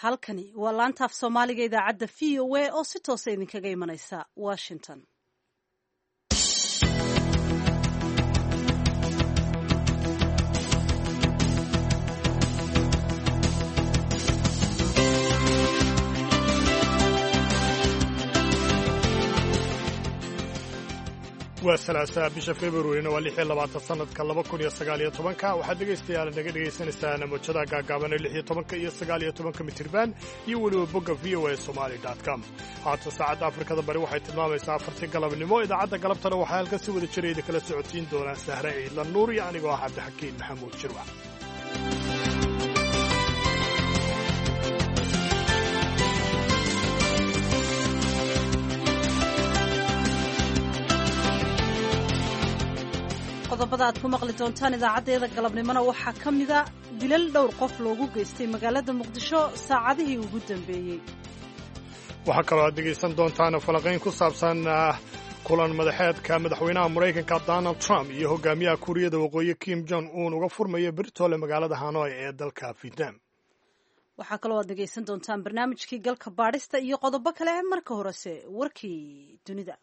halkani waa laanta af soomaaliga idaacadda v o a oo si toosa idinkaga imanaysa washington. waa salaasaa bisha februarina waa 26 sanadka 2019 waxaad dhegaystayaal naga dhegaysanaysaa mawjadaha gaagaabanee 16 iyo 19 mitirban iyo weliba bogga voasomali.com. haatan saacadda afrikada bari waxay tilmaamaysaa 4 galabnimo. idaacadda galabtana waxaa halkan si wada jirayda kala socotiin doonaa Sahre Ciidlan Nuur iyo anigoo ah Cabdixakiin Maxamuud Jirwax. qodobada aad ku maqli doontaan idaacaddeeda galabnimona waxaa ka mida dilal dhowr qof loogu geystay magaalada muqdisho saacadihii ugu dambeeyey. waxaa kaloo aad dhegaysan doontaan falanqayn ku saabsan kulan madaxeedka madaxweynaha Maraykanka Donald Trump iyo hogaamiyaha Kuuriyada Waqooyi Kim Jong Un uga furmaya Britole magaalada Hanoi ee dalka Vietnam. waxaa kaloo aad dhegaysan doontaan barnaamijkii galka baadhista iyo qodobo kale. marka horese warkii dunida.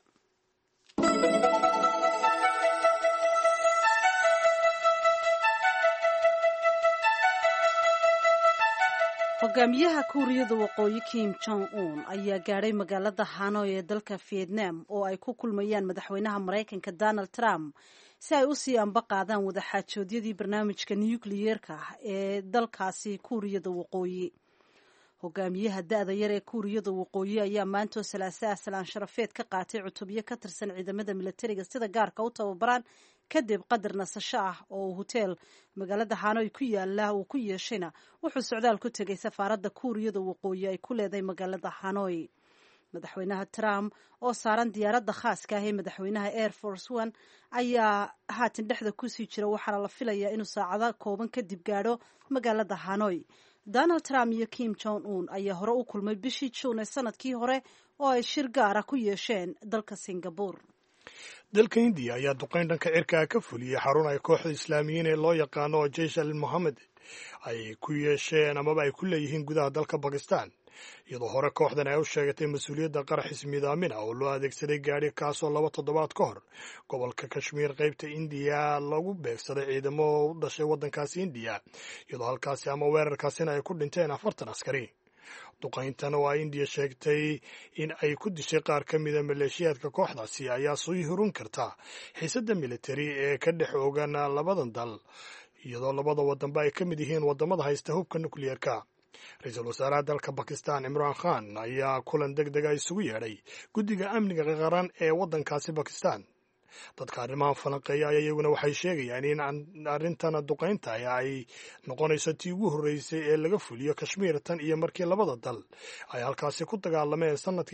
hogaamiyaha kuuriyada waqooyi Kim Jong Un ayaa gaadhay magaalada Hanoi ee dalka Vietnam oo ay ku kulmayaan madaxweynaha Maraykanka Donald Trump si ay u sii anba qaadaan wadaxaajoodyadii barnaamijka nukliyeerka ah ee dalkaasi kuuriyada waqooyi. hogaamiyaha da'da yar ee kuuriyada waqooyi ayaa maantoo salaasaa salaan sharafeed ka qaatay cutubyo ka tirsan ciidamada militariga sida gaarka u tababaraan kadib qadar nasasho ah oo uu hoteel magaalada Hanoi ku yaala uu ku yeeshayna wuxuu socdaal ku tegay safaaradda kuuriyada waqooyi ay ku leedahay magaalada Hanoi. madaxweynaha Trump oo saaran diyaaradda khaaska ah ee madaxweynaha Air Force One ayaa haatan dhexda kusii jira waxaana la filayaa inuu saacado kooban kadib gaadho magaalada Hanoi. Donald Trump iyo Kim Jong Un ayaa hore u kulmay bishii Juun ee sanadkii hore oo ay shir gaara ku yeesheen dalka Singapore. dalka Hindiya ayaa duqayn dhanka cirka ka fuliyey xarun ay kooxda islaamiyiin ee loo yaqaano Jaysh al-Mohammed ay ku yeesheen amaba ay ku leeyihiin gudaha dalka Bakistan, iyadoo hore kooxdan ay u sheegatay mas-uuliyadda qarax ismiidaamin ah oo loo adeegsaday gaadhi kaasoo 2 toddobaad ka hor gobolka Kashmir qaybta Indiya lagu beegsaday ciidamo u dhashay waddankaasi Indiya, iyadoo halkaasi ama weerarkaasina ay ku dhinteen 40 askari. duqayntan oo ay Indiya sheegtay in ay ku dishay qaar ka mida maleeshiyaadka kooxdaasi ayaa soo hurun karta xiisadda militari ee ka dhex oogan labadan dal, iyadoo labada waddanba ay ka mid yihiin waddamada haysta hubka nukliyeerka. ra-iisul wasaaraha dalka Bakistan Imran Khan ayaa kulan degdega isugu yeedhay guddiga amniga qaran ee waddankaasi Bakistan. dadka arrimahan falanqeeya ayaa iyaguna waxay sheegayaan in arrintan duqaynta ay noqonayso tii ugu horreysay ee laga fuliyo Kashmir tan iyo markii labada dal ay halkaasi ku dagaalameen sanadkii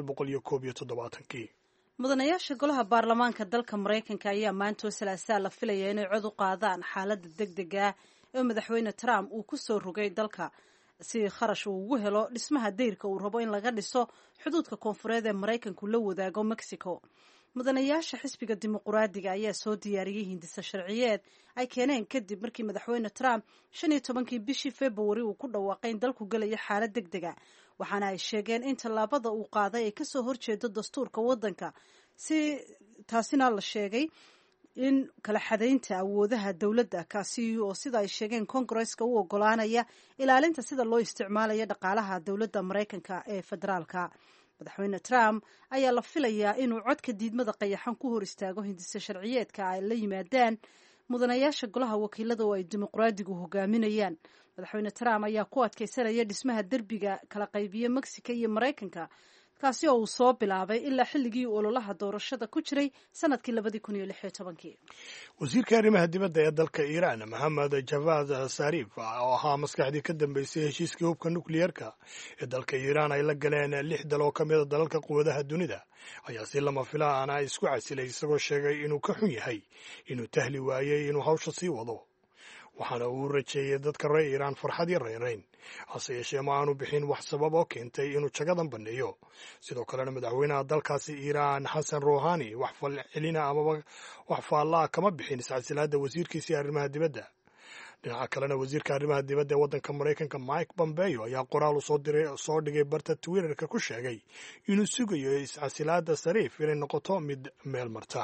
1971. mudanayaasha golaha baarlamaanka dalka Maraykanka ayaa maantoo salaasaa la filaya inay cod u qaadaan xaaladda degdega ee madaxweyne Trump uu ku soo rogay dalka si kharash uu ugu helo dhismaha dayrka uu rabo in laga dhiso xuduudka koonfureed ee Maraykanku la wadaago Mexico. mudanayaasha xisbiga dimuqraadiga ayaa soo diyaariyey hindisa sharciyeed ay keeneen kadib markii madaxweyne Trump 15kii bishii February uu ku dhawaaqay in dalku galayo xaalad degdega, waxaana ay sheegeen in tallaabada uu qaaday ay kasoo horjeedo dastuurka waddanka, si taasina la sheegay in kala xadaynta awoodaha dowladda kaasi oo sida ay sheegeen Congress-ka u ogolaanaya ilaalinta sida loo isticmaalayo dhaqaalaha dowladda Maraykanka ee federaalka. madaxweyne Trump ayaa la filayaa inuu codka diidmada qayaxan ku hor istaago hindisa sharciyeedka ay la yimaadaan mudanayaasha golaha wakiilada oo ay dimuqraadigu hogaaminayaan. madaxweyne Trump ayaa ku adkaysanaya dhismaha derbiga kala qaybiya Mexico iyo Maraykanka, kaasi oo uu soo bilaabay ilaa xilligii ololaha doorashada ku jiray sanadkii 2016. wasiirka arrimaha dibadda ee dalka Iiraan Mohammad Javad Zarif oo ahaa maskaxdii ka dambeysay heshiiskii hubka nukliyeerka ee dalka Iiraan ay la galeen 6 dal oo ka mid ah dalalka quwadaha dunida ayaa si lama filaan ah isku casilay isagoo sheegay inuu ka xun yahay inuu tahli waayey inuu hawsha sii wado. waxaana uu rajeeyay dadka reer Iiraan farxad iyo reerayn, hase yeeshee ma aanu bixin wax sabab oo keentay inuu jagadan banneeyo. sidoo kalena madaxweynaha dalkaasi Iiraan Xasan Rouhani wax falcelina amaba wax faallaa kama bixin iscasilaadda wasiirkiisii arrimaha dibadda. dhinaca kalena wasiirka arrimaha dibadda ee waddanka maraykanka Mike Pompeo ayaa qoraal u soo dhigay barta Twitterka ku sheegay inuu sugayo iscasilaada Sariif inay noqoto mid meel marta.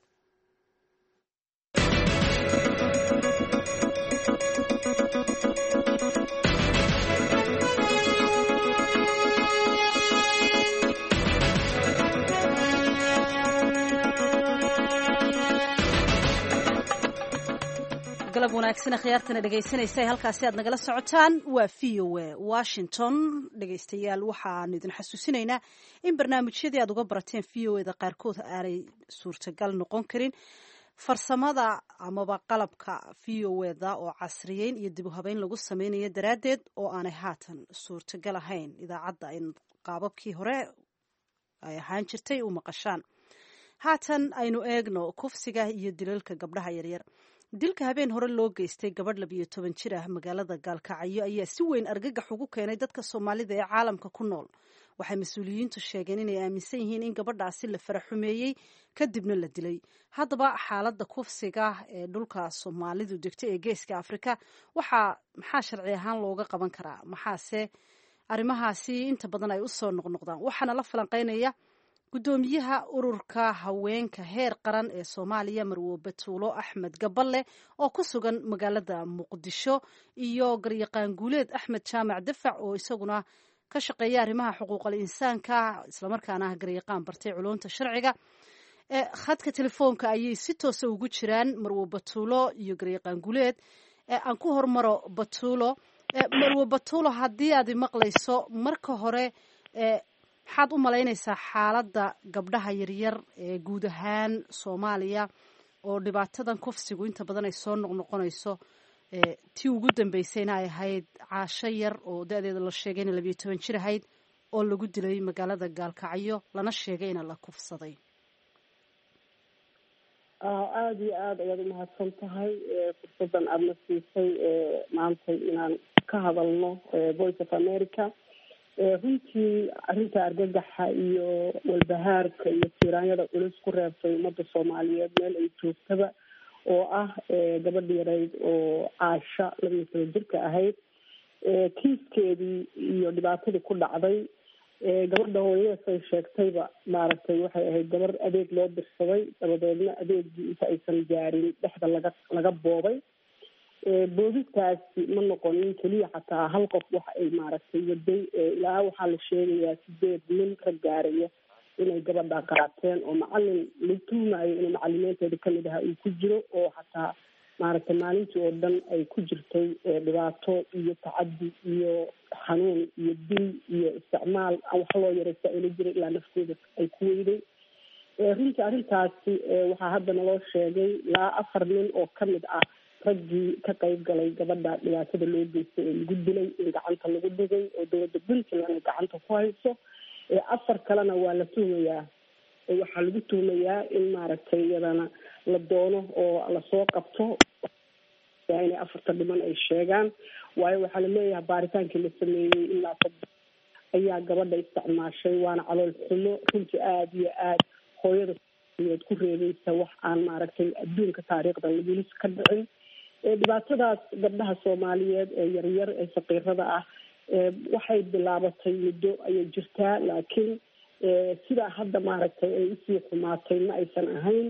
galab wanaagsan khiyaartana dhegaysanaysa halkaasi aad nagala socotaan waa VOA Washington dhegaystayaal waxaan idin xasuusinaynaa in barnaamijyadii aad uga barateen VOA-da qaarkood aanay suurtagal noqon karin farsamada amaba qalabka VOA-da oo casriyeyn iyo dib u habeyn lagu sameynayo daraaddeed oo aanay haatan suurtagal ahayn idaacadda in qaababkii hore ay ahaan jirtay u maqashaan. haatan aynu eegno kufsiga iyo dilalka gabdhaha yaryar. dilka habeen hore loo geystay gabadh 12 jir ah magaalada Gaalkacyo ayaa si weyn argagax ugu keenay dadka Soomaalida ee caalamka ku nool. waxay mas'uuliyiintu sheegeen inay aaminsan yihiin in gabadhaasi la faraxumeeyey kadibna la dilay. haddaba xaaladda kufsiga ee dhulka Soomaalidu degtay ee Geeska Afrika maxaa sharci ahaan looga qaban karaa, maxaase arrimahaasi inta badan ay u soo noqnoqdaan. waxaana la falanqeynaya gudoomiyaha ururka haweenka heer qaran ee Soomaaliya Marwo Batuulo Axmed Gaballe oo ku sugan magaalada Muqdisho iyo garyaqaan guuleed Axmed Jaamac Dafac oo isaguna ka shaqeeya arrimaha xuquuqul insaanka isla markaana garyaqaan bartay culumta sharciga. khadka telefoonka ayay si toos ah ugu jiraan Marwo Batuulo iyo garyaqaan guuleed. aan ku hormaro Batuulo. Marwo Batuulo, haddii aad maqlayso marka hore maxaad u malaynaysaa xaaladda gabdhaha yaryar ee guud ahaan Soomaaliya oo dhibaatadan kufsigu inta badan ay soo noqnoqonayso tii ugu dambeysayna ay ahayd caasho yar oo da'deeda la sheegay in 12 jir ahayd oo lagu dilay magaalada Gaalkacyo lana sheegay in la kufsaday. aad iyo aad ayaad u mahadsan tahay fursadan aad na siisay maanta inaan ka hadalno Voice of America. runtii arrinta argagaxa iyo walbahaarka iyo tiraanyada culus ku reebtay ummadda Soomaaliyeed meel ay joogtaba oo ah gabadh yareyd oo Caasha 12 jirka ahayd kiiskeedii iyo dhibaatadii ku dhacday gabadha hooyadeed ay sheegtayba maaragtay waxay ahayd gabar adeeg loo dirsaday dabadeedna adeegii inta aysan gaarin dhexda laga boobay. boodistaasi ma noqonin keliya xataa hal qof waxa ay maaragtay waday ilaa waxaa la sheegayaa 8 nin ka gaaraya inay gabadha qaateen oo macalin la tuumayo inuu macalimiinteeda kamid aha uu ku jiro oo xataa maaragtay maalintii oo dhan ay ku jirtay dhibaato iyo tacaddi iyo xanuun iyo dil iyo isticmaal wax loo yaraysta ila jira ilaa nafteeda ay ku weyday. runtii arrintaasi waxaa hadda naloo sheegay ilaa 4 nin oo kamid ah raggii ka qayb galay gabadha dhibaatada loo geystay ee lagu dilay in gacanta lagu dhigay oo dowladda Puntland ay gacanta ku hayso. 4 kalena waa la tuumayaa waxaa lagu tuumayaa in maaragtay iyadana la doono oo lasoo qabto inay 4 dhiman ay sheegaan. waayo waxaa la leeyahay baaritaankii la sameeyey ilaa 3 ayaa gabadha isticmaashay waana calool xumo runtii aad iyo aad hooyada ku reebaysa wax aan maaragtay adduunka taariikhda lagu ka dhicin. dhibaatadaas gabdhaha Soomaaliyeed ee yaryar ee saqiirada ah waxay bilaabatay muddo ayay jirtaa laakiin sidaa hadda maaragtay ay usii xumaatay ma aysan ahayn.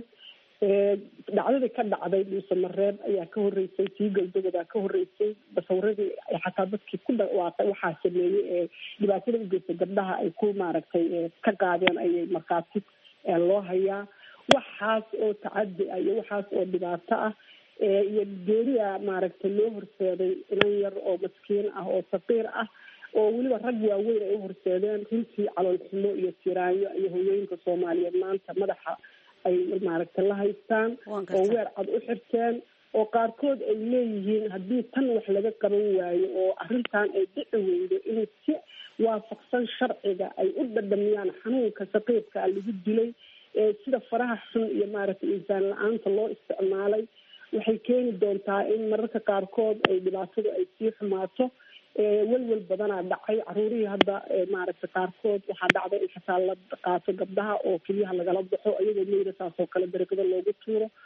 dhacdadii ka dhacday dhuusamareeb ayaa ka horreysay tii galdogodaa ka horreysay basawradii xataa dadkii ku dhawaaqay waxaa sameeyey ee dhibaatada u geystay gabdhaha ay ku maaragtay ka qaadeen ayay markaati loo hayaa. waxaas oo tacaddi ah iyo waxaas oo dhibaato ah iyo geeriya maaragtay loo horseeday inan yar oo maskiin ah oo saqiir ah oo weliba rag waaweyn ay u horseedeen. runtii calool xumo iyo tiraanyo iyo hooyooyinka Soomaaliyeed maanta madaxa ay maaragtay la haystaan oo weer cad u xirteen oo qaarkood ay leeyihiin haddii tan wax laga qaban waayo oo arrintan ay dhici weydo in si waafaqsan sharciga ay u dhadhamiyaan xanuunka saqiirka lagu dilay sida faraha xun iyo maaragtay insaan la-aanta loo isticmaalay waxay keeni doontaa in mararka qaarkood ay dhibaatadu ay sii xumaato. welwel badanaa dhacay caruurihii hadda maaragtay qaarkood waxaa dhacday in xataa la qaato gabdhaha oo keliyaha lagala baxo iyagoo meyda saas oo kale dariiqada loogu tuuro.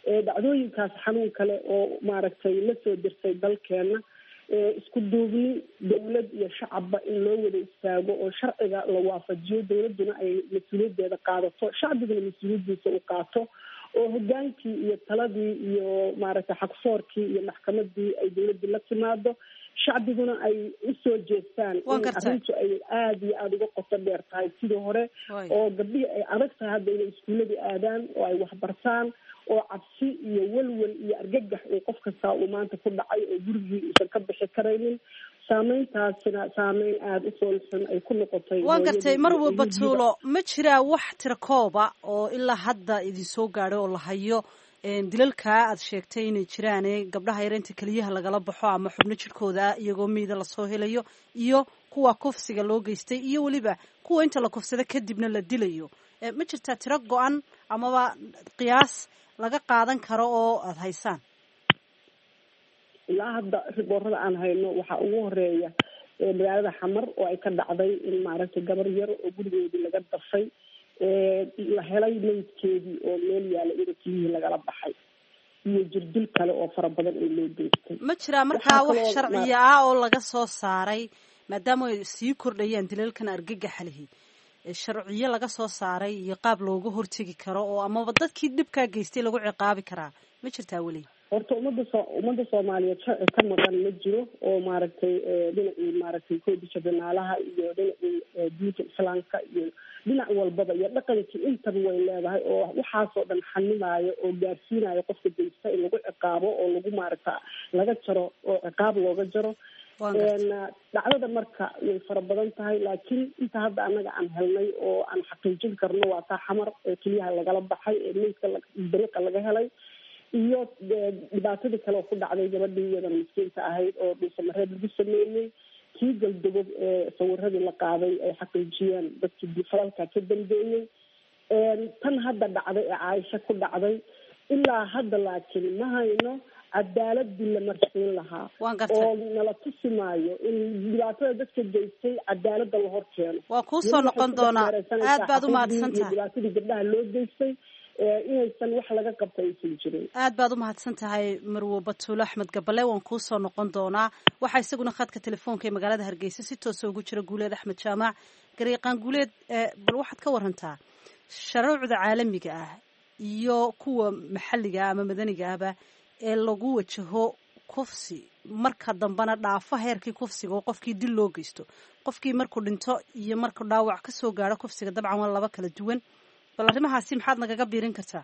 dhacdooyinkaas xanuun kale oo maaragtay la soo dirtay dalkeena isku duubni dawlad iyo shacabba in loo wada istaago oo sharciga la waafajiyo dawladduna ay mas-uuliyaddeeda qaadato shacbiguna mas-uuliyaddiisa u qaato oo hogaankii iyo taladii iyo maaragtay xaqsoorkii iyo maxkamadii ay dawladdii la timaado shacbiguna ay usoo jeestaan in arrintu ay aada iyo aada uga qoto dheer tahay sidii hore oo gabdhihii ay adag tahay hadda inay iskuuladii aadaan oo ay waxbartaan oo cabsi iyo welwel iyo argagax uu qof kastaa uu maanta ku dhacay oo gurigii uusan ka bixi karaynin saameyntaasina saameyn aada u foolxun ay ku noqotay. waan gartay Marwo Batuulo, ma jiraa wax tirakooba oo ilaa hadda idin soo gaadhay oo la hayo dilalkaa aad sheegtay inay jiraan gabdhaha yar inta keliyaha lagala baxo ama xubno jirkooda iyagoo miida lasoo helayo iyo kuwa kufsiga loo geystay iyo weliba kuwa inta la kufsada kadibna la dilayo, ma jirtaa tiro go-an amaba qiyaas laga qaadan karo oo aada haysaan? ilaa hadda riboorada aan hayno waxaa ugu horeeya magaalada Xamar oo ay ka dhacday in maaragtay gabar yar oo gurigeedii laga dafay la helay meydkeedii oo meel yaala ida keliyihii lagala baxay iyo jirdil kale oo fara badan oo loo geystay. ma jiraa markaa wax sharciya ah oo laga soo saaray maadaama ay sii kordhayaan dilalkan argagaxa lihi, sharciyo laga soo saaray iyo qaab looga hortegi karo oo amaba dadkii dhibkaa geystay lagu ciqaabi karaa ma jirtaa weli? horta ummadda Soomaaliyeed sharci ka maqan ma jiro oo maaragtay dhinacii maaragtay koodisha banaalaha iyo dhinacii diinta islaamka iyo dhinac walbaba iyo dhaqankii intaba way leedahay oo waxaasoo dhan xanimaayo oo gaarsiinayo qofka geysta in lagu ciqaabo oo lagu maaragta laga jaro oo ciqaab looga jaro. dhacdada marka way fara badan tahay laakiin inta hadda anaga aan helnay oo aan xaqiijin karno waa taa Xamar keliyaha lagala baxay meydka dariiqa laga helay iyo dhibaatadii kale oo ku dhacday gabadhii iyada miskiinta ahayd oo dhulsamareed lagu sameeyey kii galdogob sawiradii la qaaday ay xaqiijiyeen dadkii falalka ka dambeeyey tan hadda dhacday ee Caaisha ku dhacday ilaa hadda laakiin ma hayno cadaaladii la marsiin lahaa oo nala tusi maayo in dhibaatada dadka geystay cadaaladda la hor keeno. waa kuusoo noqon doonaa, aad baad u mahadsantahay. dhibaatadii gabdhaha loo geystay inaysan wax laga qabta aysan jirin. aad baad u mahadsan tahay Marwo Batuulo Axmed Gabale, waan kuusoo noqon doonaa. waxaa isaguna khadka telefoonka ee magaalada Hargeysa si toosa ugu jira Guuleed Axmed Jaamac. Garyaqaan Guuleed, bal waxaad ka warantaa shuruucda caalamiga ah iyo kuwa maxalliga ama madaniga ahba ee lagu wajaho kufsi marka dambana dhaafo heerkii kufsiga oo qofkii dil loo geysto, qofkii markuu dhinto iyo markuu dhaawac ka soo gaaro kufsiga dabcan waa laba kala duwan. bal arrimahaasi maxaad nagaga biirin kartaa?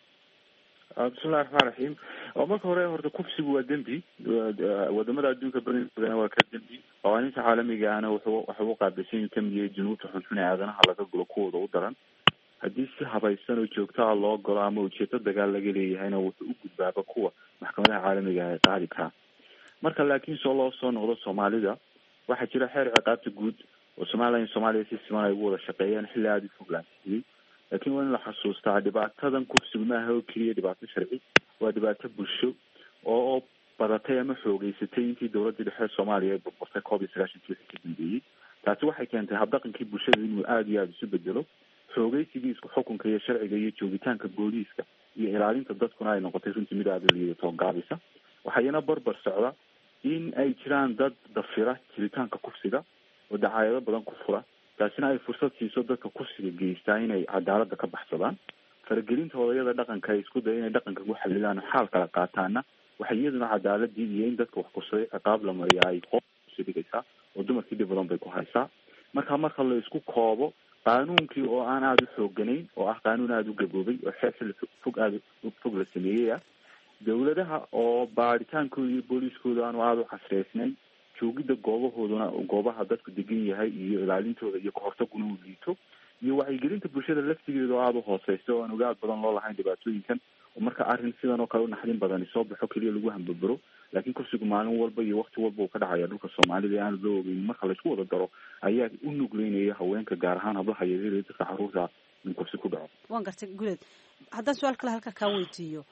bismillahi raxmaan raxiim. oo marka hore horta kufsigu waa dembi, wadamada adduunka badankoodana waa ka dembi. qawaaniinta caalamiga ahna waxuu qaabilsan kamid yahay junuubta xunxun ee aadanaha laga gulo kuwooda u daran. haddii si habaysan oo joogtaa loo galo ama ujeedo dagaal laga leeyahayna wuxuu u gudbaaba kuwa maxkamadaha caalamiga ah ee qaadi karaa. marka laakiin soo loo soo noqdo Soomaalida, waxaa jira xeer ciqaabta guud oo Soomaaliya si siman ay ugu wada shaqeeyaan xilli aada u fog laansiiyey. laakiin waa in la xasuustaa dhibaatadan kufsigu maaha oo keliya dhibaato sharci, waa dhibaato bulsho oo badatay ama xoogeysatay intii dowladda dhexe Soomaaliya ay burburtay 1990 wixii ka dambeeyey. taasi waxay keentay habdhaqankii bulshada inuu aada iyo aada isu bedelo. xoogeysigii isku xukunka iyo sharciga iyo joogitaanka booliiska iyo ilaalinta dadkuna ay noqotay runtii mid aada liidato gaabisa. waxayna barbar socda in ay jiraan dad dafira jiritaanka kufsiga oo dacaayado badan ku fura, taasina ay fursad siiso dadka kufsiga geystaa inay cadaaladda ka baxsadaan. faragelinta odayada dhaqanka ay isku daya inay dhaqanka ku xalilaan xaal kala qaataana waxay iyaduna cadaaladii iyo in dadka wax kusaday ciqaab la mariya ay qoobsi dhigaysaa oo dumarkii dhib badan bay ku haysaa. marka la isku koobo qaanuunkii oo aan aada u xooganayn oo ah qaanuun aada u gaboobay oo xeer xilli fog la sameeyey ah, dawladaha oo baaritaankooda iyo booliiskooda aanu aada u casreysnayn, joogidda goobaha dadku degan yahay iyo ilaalintooda iyo kahortaguna uu liito, iyo wacyigelinta bulshada laftigeeda oo aada u hooseysa oo aan ogaal badan loo lahayn dhibaatooyinkan. oo marka arrin sidan oo kale u naxdin badani soo baxo keliya lagu hambabaro, laakiin kufsigu maalin walba iyo wakti walba uu ka dhacaya dhulka Soomaalida ee aan loo ogeyn. marka la isku wada daro ayaa u nugleynaya haweenka gaar ahaan hablaha yaryar ee dadka carruurta in kufsi ku dhaco. waan gartay Guuleed, haddaan su-aal kale halka kaa weydiiyo,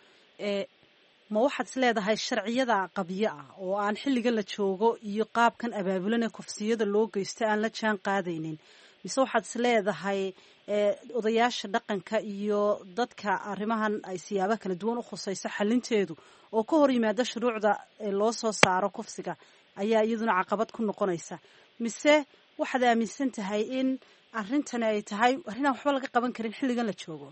ma waxaad is leedahay sharciyada qabyo ah oo aan xilligan la joogo iyo qaabkan abaabulan ee kufsiyada loo geysta aan la jaan qaadaynin mise waxaad is leedahay odayaasha dhaqanka iyo dadka arrimahan ay siyaabo kala duwan u khusayso xalinteedu oo ka hor yimaada shuruucda loo soo saaro kufsiga ayaa iyaduna caqabad ku noqonaysa, mise waxaad aaminsan tahay in arrintani ay tahay arrinaan waxba laga qaban karin xilligan la joogo?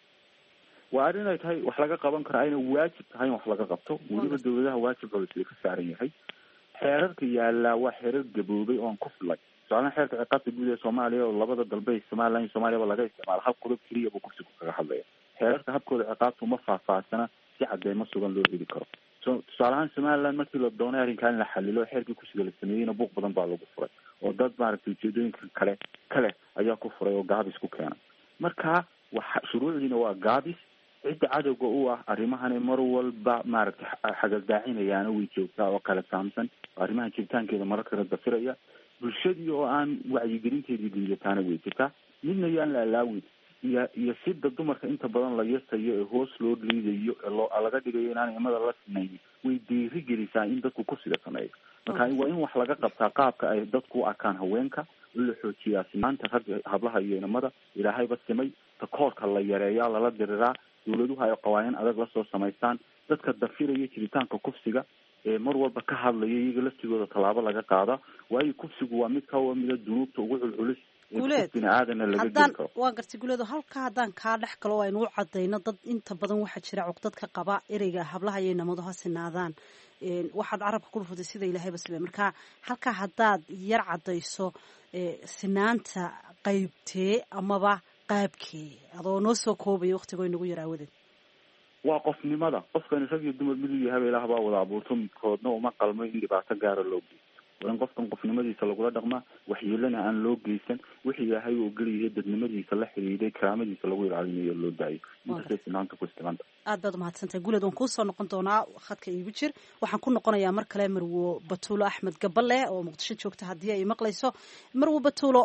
waa arrin ay tahay wax laga qaban karo, ayna waajib tahay in wax laga qabto. weliba dawladaha waajibka la ka saaran yahay. xeerarka yaallaa waa xeerar gaboobay oon ku filay. tusaalahan xeerka ciqaabta guud ee Soomaaliya oo labada dalbe Somaliland iyo Soomaaliyaba laga isticmaalo hab qodob keliya buu kufsigu kaga hadlaya. xeerarka habkooda ciqaabta uma faahfaahsana si cadeymo sugan loo heli karo. tusaalahaan Somaliland markii la doonay arrinkan la xalilo xeerkii kufsiga la sameeyeyna buuq badan baa lagu furay oo dad maaragtay ujeedooyinka kale ayaa ku furay oo gaabis ku keenay. marka shuruucdiina waa gaabis. cidda cadowga u ah arrimahani mar walba maaragtay xagaldaacinayana way joogtaa oo kala saamsan. arrimaha jiritaankeeda mararka la dafiraya. bulshadii oo aan wacyigelinteedii liidataana way jirtaa. midna yaan la alaawin iyo sida dumarka inta badan la yasayo ee hoos loo liidayo ee laga dhigayo inaan imada la sinaynin way dhiiri gelisaa in dadku kufsiga sameeyo. marka waa in wax laga qabtaa qaabka ay dadku u arkaan haweenka, in la xoojiyaa sinaanta ragga hablaha iyo inamada. ilaahayba simay takoorka la yareeyaa, lala diriraa. dawladuhu ay qawaaniin adag la soo samaystaan. dadka dafiraya jiritaanka kufsiga ee mar walba ka hadlaya iyaga laftigooda tallaabo laga qaada. waayo kufsigu waa mid ka mida dunuubta ugu culculus biniaadana laga geli karo. waa gartay guleedo, halka haddaan kaa dhex galo aynu u cadayno dad inta badan waxaa jira cuqdadka qaba ereyga hablaha iyo inamadu ha sinaadaan. waxaad carabka ku dhufatay sida ilaahayba sime. marka halkaa haddaad yar cadayso sinaanta qaybtee amaba qaabkee adoo noo soo koobaya waktigoo inagu yar aawadeed. waa qofnimada. qofkani rag iyo dumar miduu yahay ilaah baa wada abuurto, midkoodna uma qalmo in dhibaato gaara loo geysto. waa in qofkan qofnimadiisa lagula dhaqmaa, waxyeelana aan loo geysan. wixii ilaahay uu geliyahay dadnimadiisa la xidhiidhay karaamadiisa lagu ilaalinayo loo daayo. intaasay sinaanta ku isticmaanta. aad baad umahadsantahay guleed. waan kuusoo noqon doonaa khadka iigu jir. waxaan ku noqonayaa mar kale Marwo Batuulo Axmed Gaballe oo Muqdisho joogta haddii ay maqlayso. Marwo Batuulo,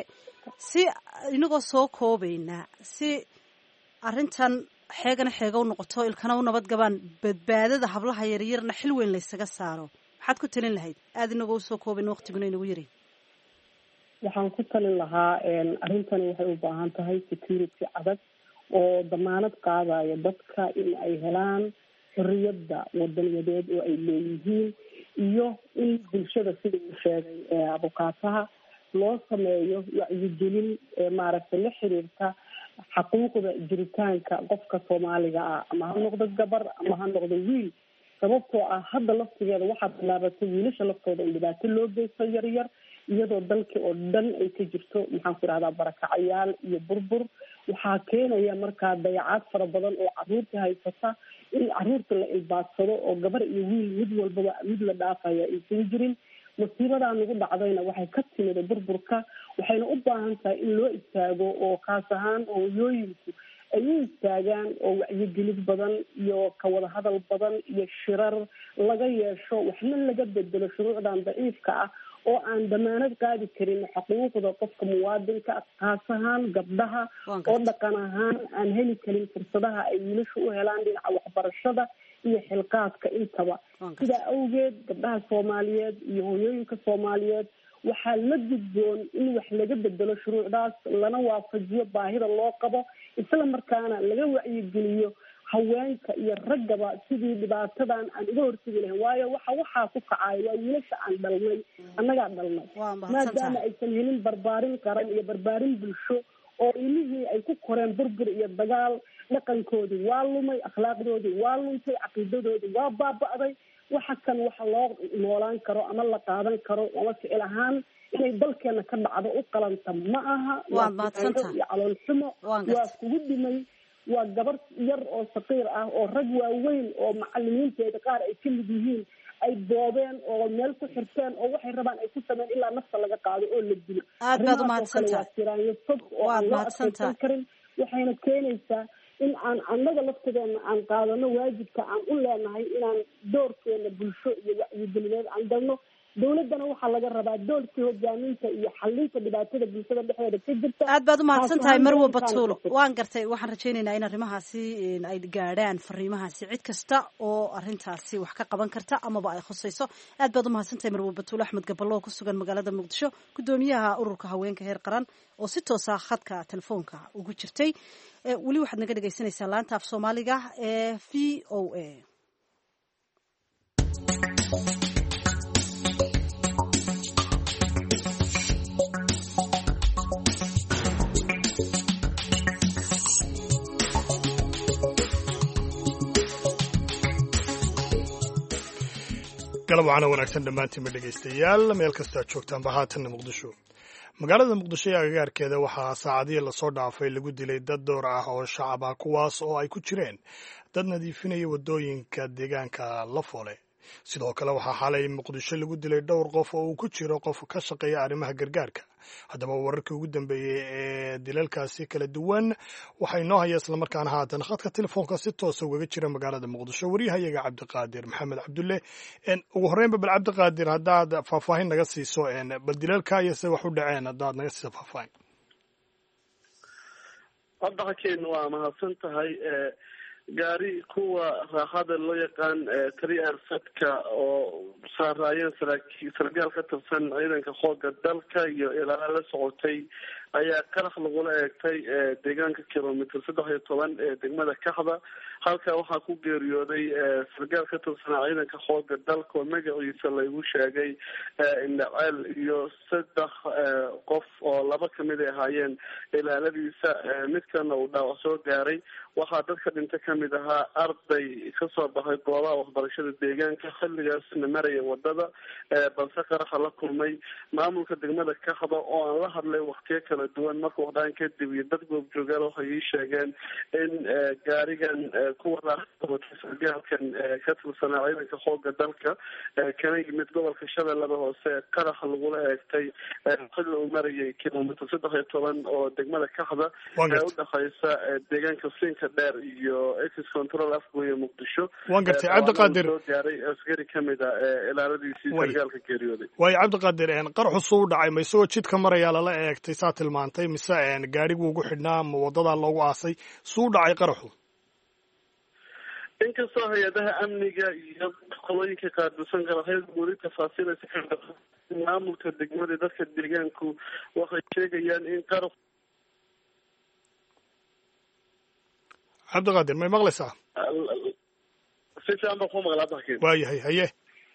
si inagoo soo koobayna si arrintan xeegana xeega u noqoto ilkana u nabad gabaan badbaadada hablaha yaryarna xil weyn laysaga saaro, maxaad ku talin lahayd? aada inagoo usoo koobayn waqtiguna inagu yari. waxaan ku talin lahaa arrintani waxay u baahan tahay security adag oo damaanad qaadaya dadka in ay helaan xorriyadda wadaniyadeed oo ay leeyihiin, iyo in bulshada sida uu sheegay abukaataha loo sameeyo wacyigelin maaragtay la xiriirta xaquuqda jiritaanka qofka Soomaaliga ah, ama ha noqdo gabar ama ha noqdo wiil. sababtoo ah hadda laftigeeda waxaa bilaabatay wiilasha laftooda in dhibaato loo geysto yaryar, iyadoo dalkii oo dhan ay ka jirto maxaan ku idhahdaa barakacayaal iyo burbur. waxaa keenaya markaa dayacaad fara badan oo caruurta haysata, in caruurta la ilbaadsado oo gabar iyo wiil mid walbaba mid la dhaafaya aysan jirin. masiibadaa nagu dhacdayna waxay ka timid burburka, waxayna u baahan tahay in loo istaago oo kaas ahaan hooyooyinku ay u istaagaan oo wacyigelin badan iyo kawada hadal badan iyo shirar laga yeesho, waxna laga bedelo shuruucdan daciifka ah oo aan damaanad qaadi karin xuquuqda qofka muwaadinka, kaas ahaan gabdhaha oo dhaqan ahaan aan heli karin fursadaha ay wiilashu u helaan dhinaca waxbarashada iyo xilqaadka intaba. sidaa awgeed gabdhaha Soomaaliyeed iyo hooyooyinka Soomaaliyeed waxaa la gudboon in wax laga bedelo shuruucdaas, lana waafajiyo baahida loo qabo, isla markaana laga wacyigeliyo haweenka iyo raggaba sidii dhibaatadan aan uga hortegi lahayn. waayo waxaa ku kacay waa wiilasha aan dhalnay, annagaa dhalnay, maadaama aysan helin barbaarin qaran iyo barbaarin bulsho oo ilmihii ay ku koreen burbur iyo dagaal. dhaqankoodii waa lumay, akhlaaqdoodii waa luntay, caqiidadoodii waa baaba'day. waxa kan waxa loo noolaan karo ama la qaadan karo ama ficil ahaan inay dalkeena ka dhacdo u qalanta ma aha. waa maadsantahay iyo calool xumo waa kugu dhimay. waa gabar yar oo saqiir ah oo rag waaweyn oo macalimiinteeda qaar ay ka mid yihiin ay boobeen oo meel ku xirteen oo waxay rabaan ay ku sameyn ilaa nafta laga qaado oo la dilo. aad baad umahadsantahay. waa tiraanyo fog oo aan loo adkeysan karin, waxayna keenaysaa in aan annaga laftigeena aan qaadano waajibka aan u leenahay inaan doorkeena bulsho iyo wacyigelineed aan galno, dawladana waxaa laga rabaa doolkii hogaaminta iyo xalinta dhibaatada bulshada dhexdeeda ka jirta. aad baad umahadsan tahay Marwo Batuulo. waan gartay, waxaan rajaynaynaa in arrimahaasi ay gaadhaan fariimahaasi cid kasta oo arrintaasi wax ka qaban karta amaba ay khusayso. aad baad umahadsan tahay Marwo Batuulo. Axmed Gaballo ku sugan magaalada Muqdisho, gudoomiyaha ururka haweenka heer qaran oo si toos ah khadka telefoonka ugu jirtay. weli waxaad naga dhagaysanaysaa laanta af Soomaaliga ee VOA. galab waxaana wanaagsan dhammaantiinba dhegaystayaal meel kasta aad joogtaanba haatanna muqdisho. magaalada muqdisho ee agagaarkeeda waxaa saacadihii lasoo dhaafay lagu dilay dad door ah oo shacab ah, kuwaas oo ay ku jireen dad nadiifinaya waddooyinka deegaanka Lafoole. sidoo kale waxaa xalay muqdisho lagu dilay dhowr qof oo uu ku jiro qof ka shaqeeya arrimaha gargaarka. haddaba wararkii ugu dambeeyey ee dilalkaasi kala duwan waxaa inoo haya islamarkaana haatan khadka telefoonka si toosa ugaga jira magaalada muqdisho waryahayaga cabdiqaadir maxamed cabdulle. ugu horreynba bal cabdiqaadir, haddaad faahfaahin naga siiso bal dilalka iyo se wax u dhaceen, haddaad naga siiso faahfaahin. abdaxakeen waa mahadsan tahay. gaari kuwa raaxada loo yaqaan triarsadka oo saaraayeen sargaal ka tirsan ciidanka xooga dalka iyo ilaala la socotay ayaa qarax lagula eegtay deegaanka kilomitr 13 ee degmada Kaxda. halka waxaa ku geeriyooday sargaal ka tirsan ciidanka xooga dalka oo magaciisa lagu sheegay indhaceel iyo 3 qof oo 2 kamid ay ahaayeen ilaaladiisa, midkana uu dhaawac soo gaaray. waxaa dadka dhinta kamid ahaa arday kasoo baxay goobaha waxbarashada deegaanka xilligaasna maraya wadada, balse qaraxa la kulmay. maamulka degmada Kaxda oo aan la hadlay waqtiyo kala duwan marka wadaan kadib iyo dad goobjoogaal waxay ii sheegeen in gaarigan kuwa raaxada sargaalkan ka tirsanaa ciidanka xooga dalka kana yimid gobolka Shabeellada Hoose qarax lagula eegtay xilli uu marayay kilomitr 13 oo degmada Kaxda ee u dhaxaysa deegaanka Siinka dheer iyo access control afgooye Muqdisho. waan gartay cabdiqaadir, gaaray askari kamid ah ilaaladiisii sargaalka geeriyooday. waayo cabdiqaadir, qaraxu suu dhacay ma isagoo jidka maraya lala eegtay saa tilmaantay, mise gaadhigu ugu xidhnaa ma wadadaa loogu aasay? suu dhacay qaraxu? inkastoo hay-adaha amniga iyo qolooyinka qaadbilsan qaraxyada weli tafaasiilaysa maamulka degmada dadka deegaanku waxay sheegayaan in qarax. cabdiqaadir, may maqlaysaa? si fiican baan ku maqlaa abdaxkeen. waayahay, haye.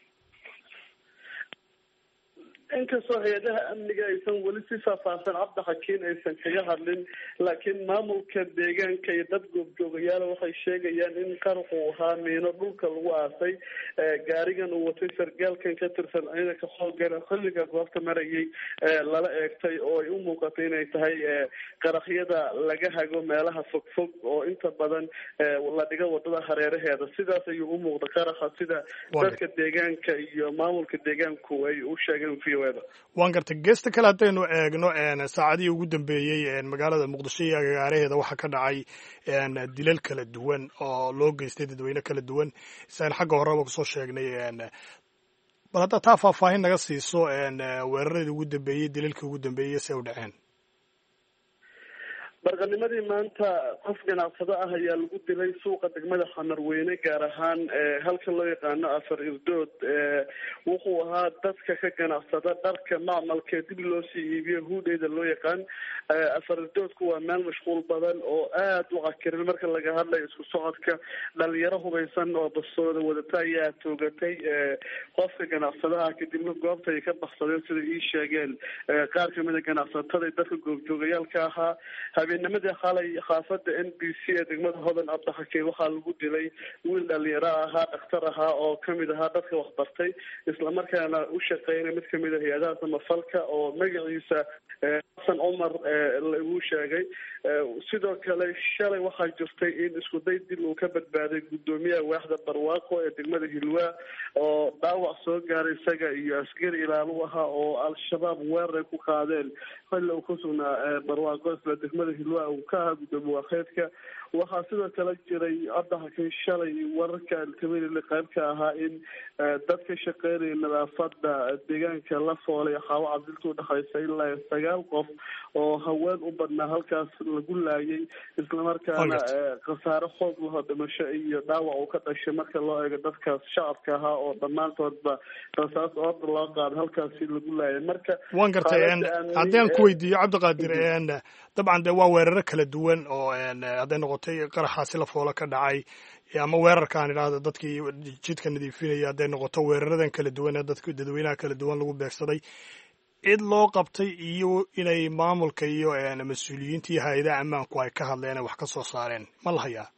inkastoo hay-adaha amniga aysan weli si faahfaahsan cabdixakiin aysan kaga hadlin, laakiin maamulka deegaanka iyo dad goobjoogayaal waxay sheegayaan in qaraxu ahaa miino dhulka lagu aasay. gaarigan uu watay sargaalkan ka tirsan ciidanka xoogana xilliga goobta marayay lala eegtay oo ay u muuqatay inay tahay qaraxyada laga hago meelaha fogfog oo inta badan la dhigo wadada hareeraheeda. sidaas ayuu u muuqda qaraxa sida dadka deegaanka iyo maamulka deegaanku ay u sheegeen waan gartay. geesta kale haddaynu eegno saacadihii ugu dambeeyey magaalada muqdisho iyo agagaaraheeda waxaa ka dhacay dilal kala duwan oo loo geystay dadweyne kala duwan, isaan xagga horeba kusoo sheegnay. bal haddaad taa faahfaahin naga siiso weeraradii ugu dambeeyey, dilalkii ugu dambeeyey se u dhaceen. barqanimadii maanta qof ganacsado ah ayaa lagu dilay suuqa degmada Xamarweyne, gaar ahaan halka loo yaqaano Afar Irdood. wuxuu ahaa dadka ka ganacsada dharka macmalka dib loo sii iibiyo huudeyda loo yaqaan. Afar Irdoodku waa meel mashquul badan oo aad u cakiran marka laga hadlayo isku socodka. dhalinyaro hubeysan oo bastooda wadata ayaa toogatay qofka ganacsadaha, kadibna goobta ay ka baxsadeen sida ii sheegeen qaar kamid a ganacsatada dadka goobjoogayaalka ahaa. habeennimadii xalay xaafada NBC ee degmada Hodan Abdaxakeen waxaa lagu dilay wiil dhalinyaro ahaa, dhakhtar ahaa oo kamid ahaa dadka waxbartay, isla markaana u shaqeynay mid kamid ah hay-adaha samafalka oo magaciisa cumar lagu sheegay. Sidoo kale shalay waxaa jirtay in isku day dil uu ka badbaaday gudoomiyaha waaxda barwaaqo ee degmada Hilwaa oo dhaawac soo gaaray isaga iyo askari ilaalu ahaa oo al-shabaab weerar ku qaadeen xilli uu ku sugnaa barwaaqo isla degmada Hilwaa uu ka ahaa gudoomiye waaxeedka. waxaa sidoo kale jiray ardaxkan shalay wararka alkabeeli qayb ka ahaa in dad ka shaqeynaya nadaafada deegaanka la foolay xawa cabdiltu dhaxaysa ilaa 9 qof oo haween u badnaa halkaas lagu laayay isla markaana khasaare xoog leh dhimasho iyo dhaawac uu ka dhashay marka loo eego dadkaas shacabka ahaa oo dhammaantoodba rasaas orda loo qaaday halkaasi lagu laayay. marka waan gartay haddii aan ku weydiiyo Cabdiqaadir dabcan de waa weeraro kala duwan oo hadday noqotay qaraxaasi la foolo ka dhacay ama weerarkaan idhaahdo dadkii jidka nadiifinaya hadday noqoto weeraradan kala duwan ee dadka dadweynaha kala duwan lagu beegsaday cid loo qabtay iyo inay maamulka iyo mas-uuliyiinta iyo hay-adaha ammaanku ay ka hadleen wax ka soo saareen ma la hayaa?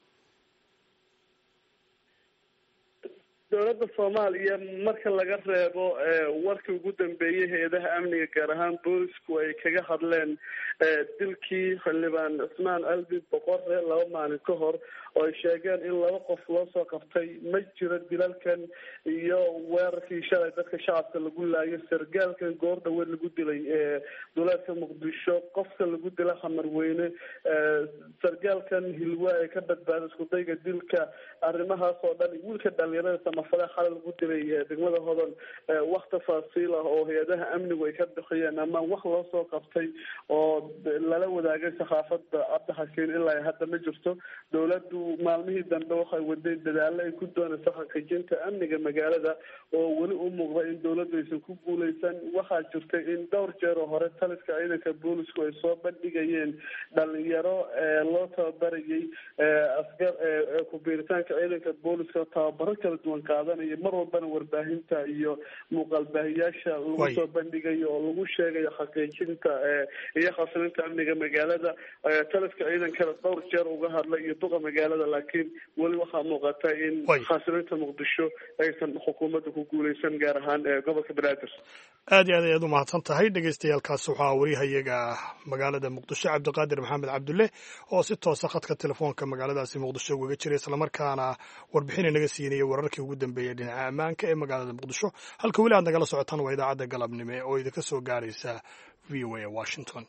dowladda Soomaaliya marka laga reebo warkii ugu dambeeyay hay'adaha amniga gaar ahaan boolisku ay kaga hadleen dilkii xildhibaan Usmaan Albi Boqorre 2 maalin ka hor oo ay sheegeen in 2 qof loo soo qabtay ma jiro dilalkan iyo weerarkii shalay dadka shacabka lagu laayay sargaalkan goor dhaweed lagu dilay dowladda Muqdisho qofka lagu dilay Xamarweyne sargaalkan Hilwaa ay ka badbaaday isku dayga dilka arrimahaas oo dhan wiilka dhalinyarada xal lagu dilay degmada Hodan wax tafaasiil ah oo hay'adaha amnigu ay ka bixiyeen ama wax loo soo qabtay oo lala wadaagay saxaafadda Cabdiqaadir ilaa hadda ma jirto. dowladdu maalmihii dambe waxay waday dadaalo ay ku doonayso xaqiijinta amniga magaalada oo weli u muuqda in dowladdu aysan ku guuleysan. waxaa jirtay in dhowr jeer oo hore taliska ciidanka boolisku ay soo bandhigayeen dhalinyaro loo tababarayay askar ku biiritaanka ciidanka booliska tababaro kala duwan qaadanaya mar walbana warbaahinta iyo muuqaal baahiyaasha lagu soo bandhigayo oo lagu sheegayo xaqiijinta iyo xasilinta amniga magaalada. taliska ciidanka dhowr jeer uga hadlay iyo duqa magaalada laakiin weli waxaa muuqata in xasilinta Muqdisho aysan xukuumadda ku guuleysan gaar ahaan gobolka Banaadir. aad iyo aad ayaad u mahadsan tahay dhegeystayaaalkaas waxaa wariyahayaga magaalada Muqdisho Cabdiqaadir Maxamed Cabdulle oo si toos ah khadka telefoonka magaaladaasi Muqdisho uga jiray isla markaana warbixin inaga siinayay wararkii ugu dambeeyay dhinaca ammaanka ee magaalada Muqdisho. halka weli aad nagala socotaan waa idaacadda galabnimo oo idinka soo gaaraysa VOA Washington.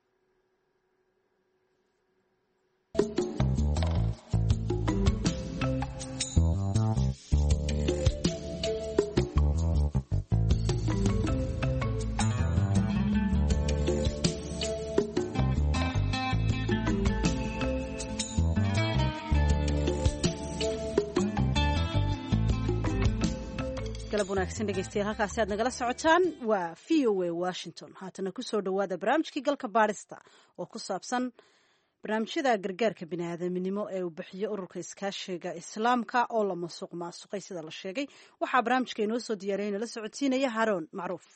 galab wanaagsan dhegeystayaal halkaasi aad nagala socotaan waa VOA Washington. haatana ku soo dhawaada barnaamijkii galka baarista oo ku saabsan barnaamijyada gargaarka bini'aadamnimo ee uu bixiyo ururka iskaashiga islaamka oo la masuq maasuqay sida la sheegay. waxaa barnaamijka inoo soo diyaariyay nala socodsiinaya Haroon Macruuf.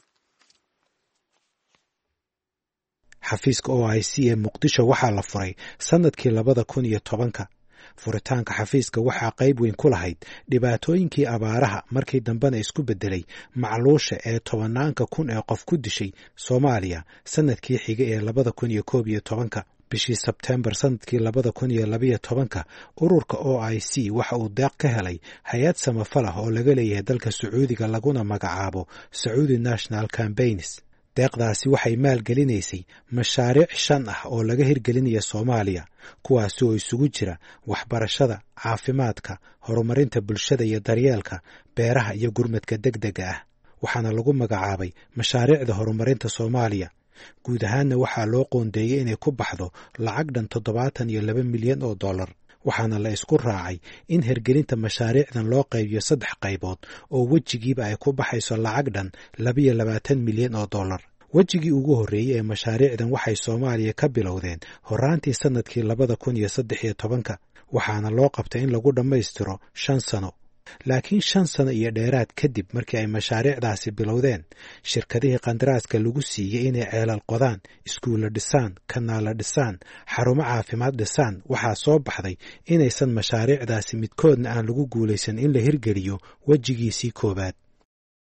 xafiiska OIC ee Muqdisho waxaa la furay sanadkii 2010. furitaanka xafiiska waxaa qayb weyn ku lahayd dhibaatooyinkii abaaraha markii dambena isku beddelay macluusha ee 10,000 kun ee qof ku dishay Soomaaliya sanadkii xiga ee 2011. bishii Sebtembar sanadkii 2012 ururka OIC waxa uu deeq ka helay hay'ad samafal ah oo laga leeyahay dalka Sacuudiga laguna magacaabo Saudi National Campaigns. deeqdaasi waxay maalgelinaysay mashaariic 5 ah oo laga hirgelinayo Soomaaliya kuwaasi oo isugu jira waxbarashada, caafimaadka, horumarinta bulshada iyo daryeelka, beeraha iyo gurmadka degdega ah. waxaana lagu magacaabay mashaariicda horumarinta Soomaaliya. guud ahaanna waxaa loo qoondeeyay inay ku baxdo lacag dhan $72 milyan oo dollar. waxaana la isku raacay in hirgelinta mashaariicdan loo qaybiyo 3 qaybood oo wejigiiba ay ku baxayso lacag dhan $22 milyan oo dollar. wejigii ugu horreeyay ee mashaariicdan waxay Soomaaliya ka bilowdeen horaantii sanadkii 2013 waxaana loo qabtay in lagu dhammaystiro 5 sano. laakiin 5 sano iyo dheeraad kadib markii ay mashaariicdaasi bilowdeen shirkadihii qandaraaska lagu siiyey inay ceelal qodaan, iskuulla dhisaan, kanaala dhisaan, xarumo caafimaad dhisaan waxaa soo baxday inaysan mashaariicdaasi midkoodna aan lagu guulaysan in la hirgeliyo wejigiisii koowaad.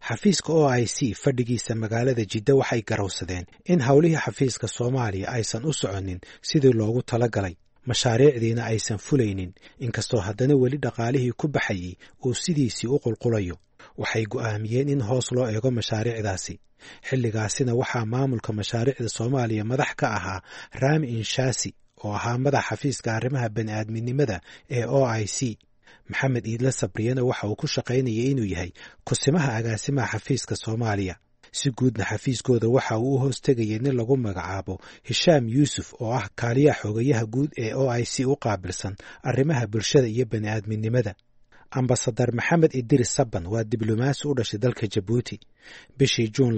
xafiiska OIC fadhigiisa magaalada Jidda waxay garowsadeen in howlihii xafiiska Soomaaliya aysan u soconin sidii loogu talagalay, mashaariicdiina aysan fulaynin, inkastoo haddana weli dhaqaalihii ku baxayay uu sidiisii u qulqulayo. Waxay go'aamiyeen in hoos loo eego mashaariicdaasi. xilligaasina waxaa maamulka mashaariicda Soomaaliya madax ka ahaa Raami Inshaasi oo ahaa madax xafiiska arrimaha bani'aadminimada ee OIC. Maxamed Iidle Sabriyana waxa uu ku shaqaynayay inuu yahay kusimaha agaasimaha xafiiska Soomaaliya. si guudna xafiiskooda waxa uu u hoostegayay nin lagu magacaabo Hishaam Yuusuf oo ah kaaliyaha xogayaha guud ee OIC u qaabilsan arrimaha bulshada iyo bani'aadminimada. ambasadar Maxamed Idris Saban waa diblomaasi u dhashay dalka Jabuuti. bishii Juun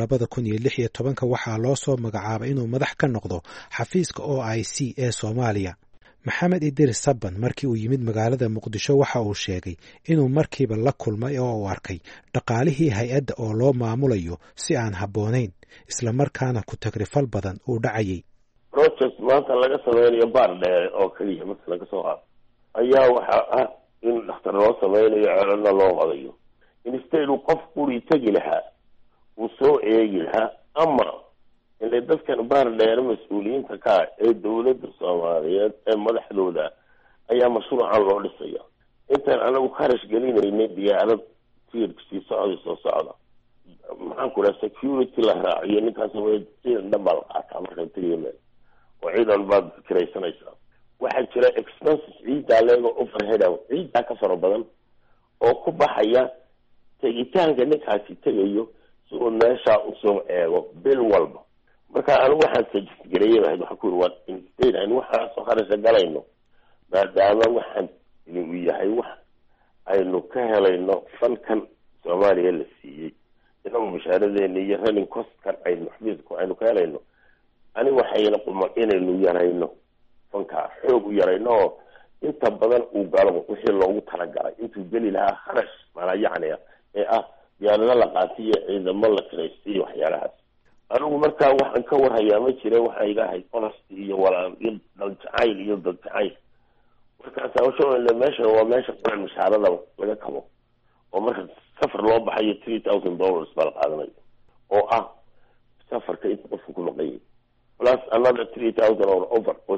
2016 waxaa loo soo magacaabay inuu madax ka noqdo xafiiska OIC ee Soomaaliya. Maxamed Idris Saban markii uu yimid magaalada Muqdisho waxa uu sheegay inuu markiiba la kulmay oo uu arkay dhaqaalihii hay-adda oo loo maamulayo si aan habboonayn, isla markaana ku tagrifal badan uu dhacayay. Project maanta laga sameynayo baar dheer oo kaliya marka laga soo qaado ayaa waxaa ah in dhakhtar loo sameynayo ceelana loo qodayo. Instead uu qof guri tegi lahaa uu soo eegi lahaa, ama inay dadkan baar dheer mas-uuliyiinta ka ee dowladda Soomaaliyeed ee madaxdooda ayaa mashruucan loo dhisaya. intaan anagu kharash gelinaynay diyaarad tiirkii soo socda maxaan ku dhahay security la raaciyo ninkaas way dambal qaataa marka tiirmeen oo ciidan baad kiraysanaysaa. waxaa jira expenses ciidda leego overhead ciidda ka fara badan oo ku baxaya tegitaanka ninkaasi tegayo si uu meesha u soo eego bil walba. marka anigu waxaan sajisgareeyay waxa ku ruwad instead aan waxa soo kharash galayno maadaama waxaan inuu yahay wax aynu ka helayno fankan Soomaaliya la siiyay inuu mushaaradeena iyo running cost kan aynu xafiisku aynu ka helayno. ani waxayna quma inaynu yarayno fanka xoog u yarayno inta badan uu galo wixii loogu talagalay intuu geli lahaa kharash mala yacni ee ah yaalla la qaatiyo ciidamo la kiraysiyo waxyaalahaas. anigu markaa waxaan ka warhayaa ma jira waxa ilaahay honesty iyo walaan iyo dalcayl iyo dadcayl. markaas aan meesha waa meesha qoran mushaarada laga kabo oo marka safar loo baxayo $3,000 bal qaadanay oo ah safarka inta qofku ku noqday plus another $3,000 over for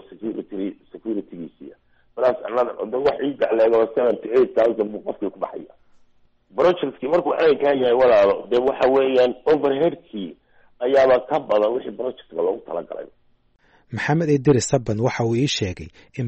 security plus another oo wax ciida leego $7,000 buu qofku ku baxaya. projectki markuu ay ka yahay walaalo de waxa weeyaan overheadkii ayaaba ka badan wixii projectka loogu talagalay. Maxamed Idris Saban waxa uu ii sheegay in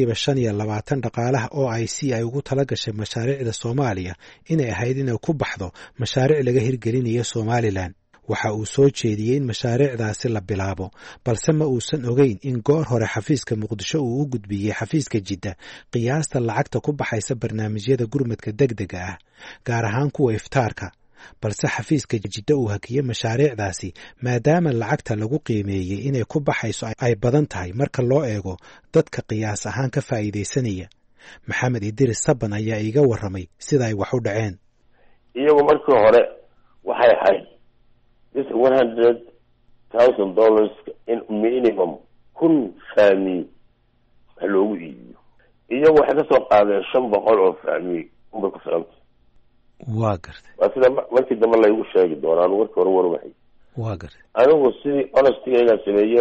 25% dhaqaalaha OIC ay ugu talagashay mashaariicda Soomaaliya inay ahayd inay ku baxdo mashaariic laga hirgelinayo Somaliland. waxa uu soo jeediyay in mashaariicdaasi la bilaabo, balse ma uusan ogeyn in goor hore xafiiska Muqdisho uu u gudbiyay xafiiska Jidda qiyaasta lacagta ku baxaysa barnaamijyada gurmadka degdega ah, gaar ahaan kuwa iftaarka. balse xafiiska Jidda uu hakiyay mashaariicdaasi maadaama lacagta lagu qiimeeyay inay ku baxayso ay badan tahay marka loo eego dadka qiyaas ahaan ka faa'iideysanaya. Maxamed Idris Saban ayaa iga warramay sida ay wax u dhaceen. iyagu markii hore waxay ahayd $100,000 in minimum kun faami loogu iibiyo. iyagu waxay ka soo qaadeen 500 oo faami umba ku filan. waa gartay. waa sida markii dambe la igu sheegi doonaan warka hore warwaxay. waa gartay. anigu sidii honestygayga sameeyo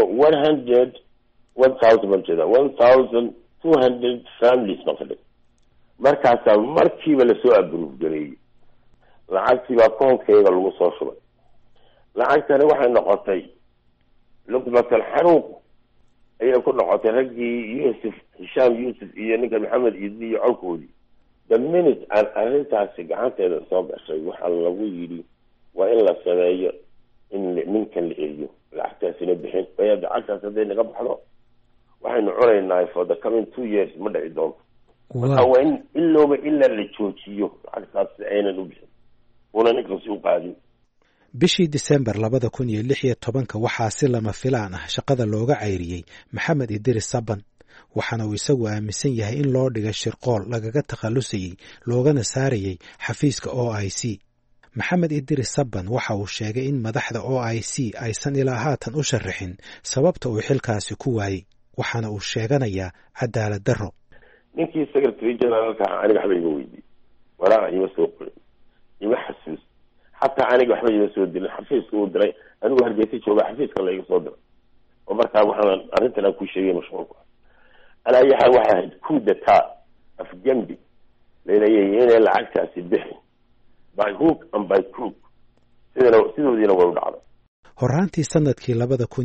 1,200 families noqday. markaasaa markiiba lasoo approve gareeyey. lacagtiibaa koonkeyga lagu soo shubay. lacagtani waxay noqotay luqmatal xaruuq ayay ku noqotay raggii Hishaam Yuusuf iyo ninka Maxamed Idli iyo colkoodii. the minute aan arrintaasi gacanteeda soo gashay waxaa lagu yidhi waa in la sameeyo in ninkan la eriyo lacagtaasina bixin bayad lacagtaas hadday naga baxdo waxaynu cunaynaa for the coming 2 years ma dhici doonto. waa in ilooba ilaa la joojiyo lacagtaas aynan u bixin una ninkaasi u qaadin. bishii December 2016 waxaa si lama filaan ah shaqada looga cayriyay Maxamed Idris Saban, waxaana uu isagu aaminsan yahay in loo dhigay shirqool lagaga takhalusayay loogana saarayay xafiiska OIC. Maxamed Idris Saban waxa uu sheegay in madaxda OIC aysan ilaa haatan u sharaxin sababta uu xilkaasi ku waayay, waxaana uu sheeganayaa cadaalad darro. ninkii secretary generalka aniga waxba iga weydiiyey walaa ima soo qorin ima xasuus xataa aniga waxba ima soo dilin, xafiiska uu diray, anigoo Hargeysa jooga xafiiska la iga soo diray, oo markaa waxaan arrintan aan ku sheegay mashquulka alaa yahay waxay ahayd coup d'etat afgembi leeyahay inay lacagtaasi bixi by hook and by crook sidoodiina way u dhacday. Horaantii sanadkii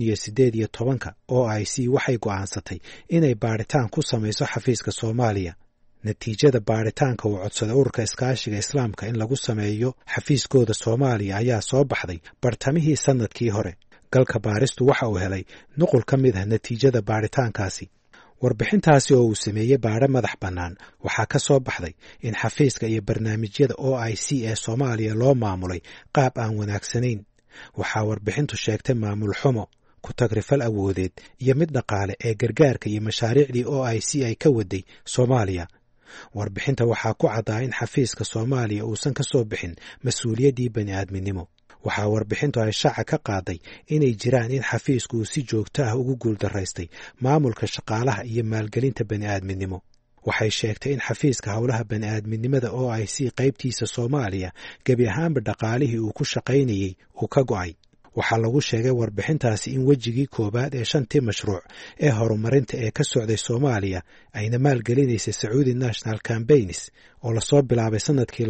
2018 OIC waxay go'aansatay inay baaritaan ku samayso xafiiska Soomaaliya. Natiijada baaritaanka uu codsaday ururka iskaashiga Islaamka in lagu sameeyo xafiiskooda Soomaaliya ayaa soo baxday bartamihii sanadkii hore. Galka baaristu waxa uu helay nuqul ka mid ah natiijada baaritaankaasi. Warbixintaasi oo uu sameeyey baare madax bannaan waxaa ka soo baxday in xafiiska iyo barnaamijyada OIC ee Soomaaliya loo maamulay qaab aan wanaagsanayn. Waxaa warbixintu sheegtay maamul xumo, ku tagrifal awoodeed iyo mid dhaqaale ee gargaarka iyo mashaariicdii OIC ay ka waday Soomaaliya. Warbixinta waxaa ku caddaa in xafiiska Soomaaliya uusan ka soo bixin mas'uuliyaddii bani'aadminimo. Waxaa warbixintu ay shaaca ka qaaday inay jiraan in xafiisku uu si joogto ah ugu guuldaraystay maamulka shaqaalaha iyo maalgelinta bani'aadminimo. Waxay sheegtay in xafiiska howlaha bani'aadminimada OIC qaybtiisa Soomaaliya gebi ahaanba dhaqaalihii uu ku shaqaynayay uu ka go'ay. Waxaa lagu sheegay warbixintaasi in wejigii koobaad ee 5 mashruuc ee horumarinta ee ka socday Soomaaliya ayna maalgelinaysay Saudi National Campaigns oo la soo bilaabay sanadkii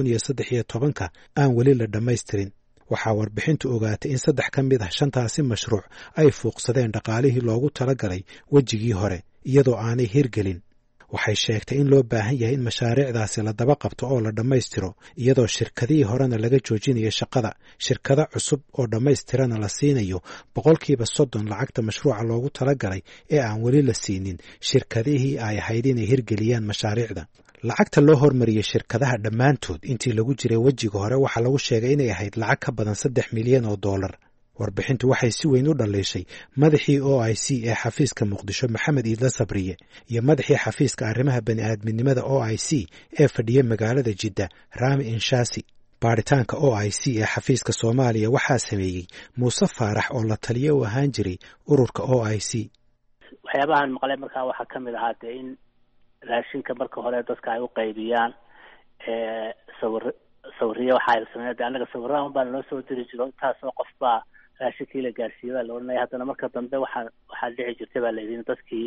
2013 aan weli la dhammaystirin. Waxaa warbixintu ogaatay in 3 ka mid ah 5taasi mashruuc ay fuuqsadeen dhaqaalihii loogu talagalay wejigii hore iyadoo aanay hirgelin. Waxay sheegtay in loo baahan yahay in mashaariicdaasi la daba qabto oo la dhammaystiro iyadoo shirkadihii horena laga joojinayo shaqada, shirkado cusub oo dhammaystirana la siinayo 30% lacagta mashruuca loogu talagalay ee aan weli la siinin shirkadihii ay ahayd inay hirgeliyaan mashaariicda. Lacagta loo hormariyay shirkadaha dhammaantood intii lagu jiray wejiga hore waxaa lagu sheegay inay ahayd lacag ka badan $3 milyan. Warbixintu waxay si weyn u dhaleeshay madaxii OIC ee xafiiska Muqdisho Maxamed Iidla Sabriye iyo madaxii xafiiska arrimaha bani'aadminimada OIC ee fadhiya magaalada Jidda Rami Inshasi. Baaritaanka OIC ee xafiiska Soomaaliya waxaa sameeyey Muuse Faarax oo la taliye u ahaan jiray ururka OIC. waxyaabahan maqlay markaa waxaa ka mid ahaa in raashinka marka hore dadka ay u qaybiyaan sawirriyo waxa ay sameeyeen anaga sawirrahan baan loo soo diri jiray intaasoo qof baa raashinkii la gaarsiiyay baa la odhanaya haddana marka dambe waxaa dhici jirtay baa layidhi dadkii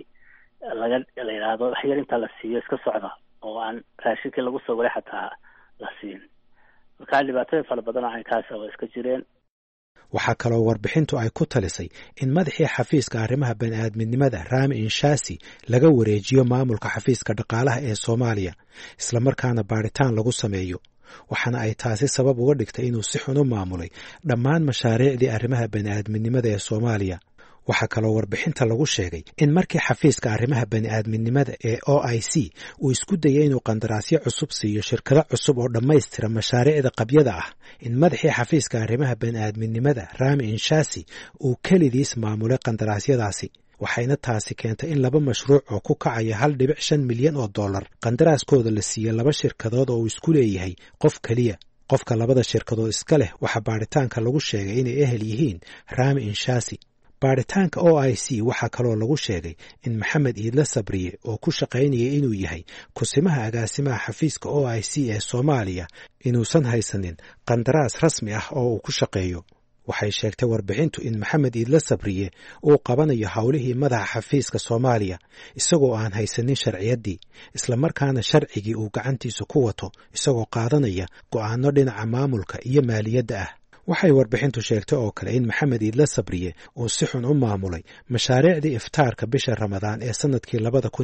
la yidhaahdo wax yar inta la siiyo iska socda oo aan raashinkii lagu sawiray xataa la siin. markaa dhibaatooyin fara badan oo caynkaas oo iska jireen. Waxaa kaloo warbixintu ay ku talisay in madaxii xafiiska arrimaha bani'aadminimada Rami Inshasi laga wareejiyo maamulka xafiiska dhaqaalaha ee Soomaaliya isla markaana baaritaan lagu sameeyo. waxaana ay taasi sabab uga dhigtay inuu si xun u maamulay dhammaan mashaariicdii arrimaha bani'aadminimada ee Soomaaliya. waxaa kaloo warbixinta lagu sheegay in markii xafiiska arrimaha bani'aadminimada ee OIC uu isku dayay inuu qandaraasyo cusub siiyo shirkado cusub oo dhammaystira mashaariicda qabyada ah, in madaxii xafiiska arrimaha bani'aadminimada Rami Inshasi uu kelidiis maamulay qandaraasyadaasi. waxayna taasi keentay in 2 mashruuc oo ku kacaya $1.5 milyan qandaraaskooda la siiyey 2 shirkadood oo uu isku leeyahay qof kaliya. qofka 2 shirkadood iska leh waxa baaritaanka lagu sheegay inay ehel yihiin Rami Inshasi. baaritaanka OIC waxaa kaloo lagu sheegay in Maxamed Iidla Sabriye oo ku shaqaynayay inuu yahay kusimaha agaasimaha xafiiska OIC ee Soomaaliya inuusan haysanin qandaraas rasmi ah oo uu ku shaqeeyo. waxay sheegtay warbixintu in Maxamed Iidla Sabriye uu qabanayo hawlihii madaxa xafiiska Soomaaliya isagoo aan haysanin sharciyaddii, isla markaana sharcigii uu gacantiisa ku wato isagoo qaadanaya go'aano dhinaca maamulka iyo maaliyadda ah. waxay warbixintu sheegtay oo kale in Maxamed Iidla Sabriye uu si xun u maamulay mashaariicdii iftaarka bisha Ramadaan ee sanadkii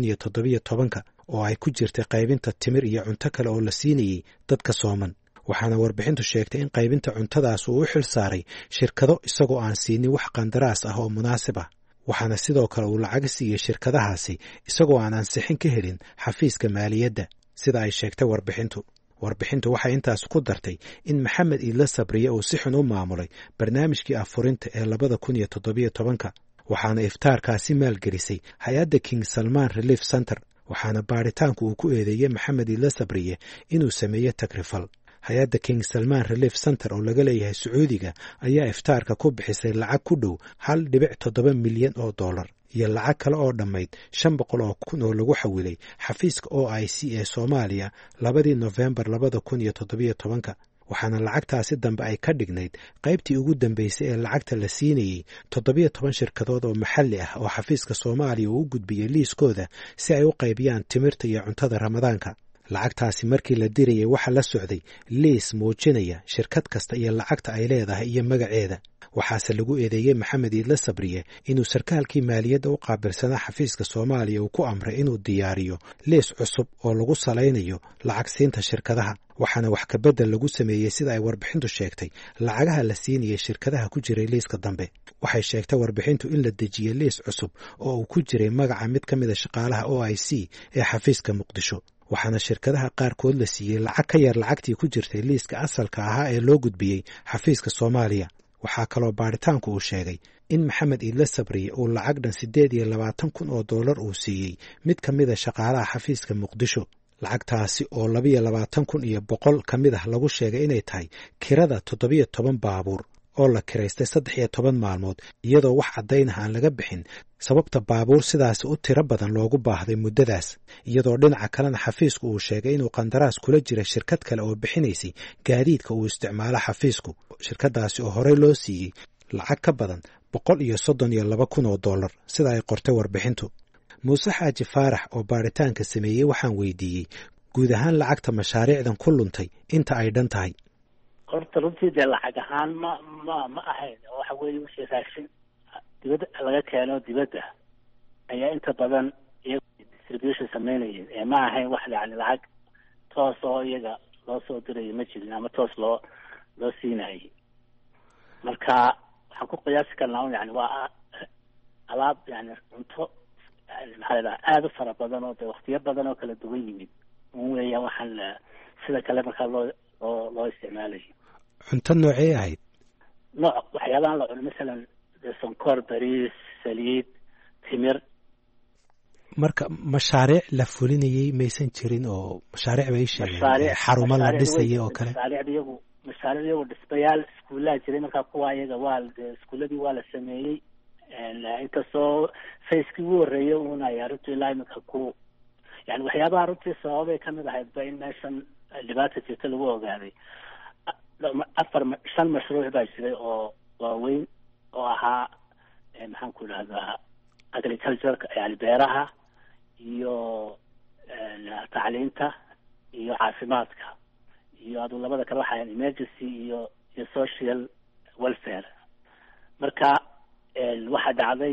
2017 oo ay ku jirtay qaybinta timir iyo cunto kale oo la siinayay dadka sooman. waxaana warbixintu sheegtay in qaybinta cuntadaas uu u xil saaray shirkado isagoo aan siinin wax qandaraas ah oo munaasib ah. waxaana sidoo kale uu lacag siiyey shirkadahaasi isagoo aan ansixin ka helin xafiiska maaliyadda sida ay sheegtay warbixintu. warbixintu waxay intaas ku dartay in Maxamed Iidla Sabriye uu si xun u maamulay barnaamijkii afurinta ee 2017 waxaana iftaarkaasi maalgelisay hay-adda King Salman Relief Center. waxaana baaritaanku uu ku eedeeyey Maxamed Iidla Sabriye inuu sameeyey tagrifal. hay-adda King Salman Relief Center oo laga leeyahay Sacuudiga ayaa iftaarka ku bixisay lacag ku dhow $1.7 milyan iyo lacag kale oo dhammayd 500,000 oo lagu xawilay xafiiska OIC ee Soomaaliya 2 November 2017. waxaana lacagtaasi dambe ay ka dhignayd qaybtii ugu dambaysay ee lacagta la siinayey 17 shirkadood oo maxalli ah oo xafiiska Soomaaliya uu u gudbiyey liiskooda si ay u qaybiyaan timirta iyo cuntada Ramadaanka. lacagtaasi markii la dirayay waxa la socday liis muujinaya shirkad kasta iyo lacagta ay leedahay iyo magaceeda. waxaase lagu eedeeyey Maxamed Iidle Sabriye inuu sarkaalkii maaliyadda u qaabilsanaa xafiiska Soomaaliya uu ku amray inuu diyaariyo liis cusub oo lagu salaynayo lacag siinta shirkadaha, waxaana wax ka bedel lagu sameeyey sida ay warbixintu sheegtay lacagaha la siinayay shirkadaha ku jiray liiska dambe. waxay sheegtay warbixintu in la dejiyey liis cusub oo uu ku jiray magaca mid ka mid a shaqaalaha OIC ee xafiiska Muqdisho, waxaana shirkadaha qaarkood la siiyey lacag ka yar lacagtii ku jirtay liiska asalka ahaa ee loo gudbiyey xafiiska Soomaaliya. waxaa kaloo baaritaanku uu sheegay in Maxamed Iidle Sabriye uu lacag dhan $28,000 uu siiyey mid ka mid a shaqaalaha xafiiska Muqdisho. lacagtaasi oo 22,100 ka mid ah lagu sheegay inay tahay kirada 17 baabuur oo la kiraystay 13 maalmood iyadoo wax caddayn ah aan laga bixin sababta baabuur sidaasi u tiro badan loogu baahday muddadaas, iyadoo dhinaca kalena xafiisku uu sheegay inuu qandaraas kula jira shirkad kale oo bixinaysay gaadiidka uu isticmaalo xafiisku. shirkadaasi oo horey loo siiyey lacag ka badan $132,000 sida ay qortay warbixintu. Muuse Xaaji Faarax oo baaritaanka sameeyey waxaan weydiiyey guud ahaan lacagta mashaariicdan ku luntay inta ay dhan tahay. horta runtii dee lacag ahaan ma ahayn, waxa weeye wixii raashin dibadda laga keeno dibadda ayaa inta badan iyaga distribution sameynayeen, ma ahayn wax yani lacag toos oo iyaga loo soo dirayay ma jirin ama toos loo siinayay. marka waxaan ku qiyaasi karnaa yani waa alaab yani cunto maxaa la aad u fara badan oo waqtiyo badan oo kala duwan yimid weeyaan waxaan sida kale markaa loo isticmaalay. cunto noocee ahayd? nooc waxyaabahan la cuno masalan sonkor, bariis, saliid, timir. marka mashaariic la fulinayay maysan jirin oo mashaariic bay sheegeen xarumo la dhisayay oo kale. mashaariic iyagu dhismayaal iskuullaha jiray, markaa kuwa iyaga waa iskuulladii waa la sameeyey. inkastoo facekii ugu horreeyay uuna ay arrintu ilaa iminka ku yani waxyaabaha runtii sababay ka mid ahayd ba in meeshan dhibaata jirta lagu ogaaday. 5 mashruuc baa jiray oo waaweyn oo ahaa maxaan ku idhahdaa agricultureka yani beeraha iyo tacliinta iyo caafimaadka iyo adu labada kale waxaa emergency iyo social welfare. marka waxaa dhacday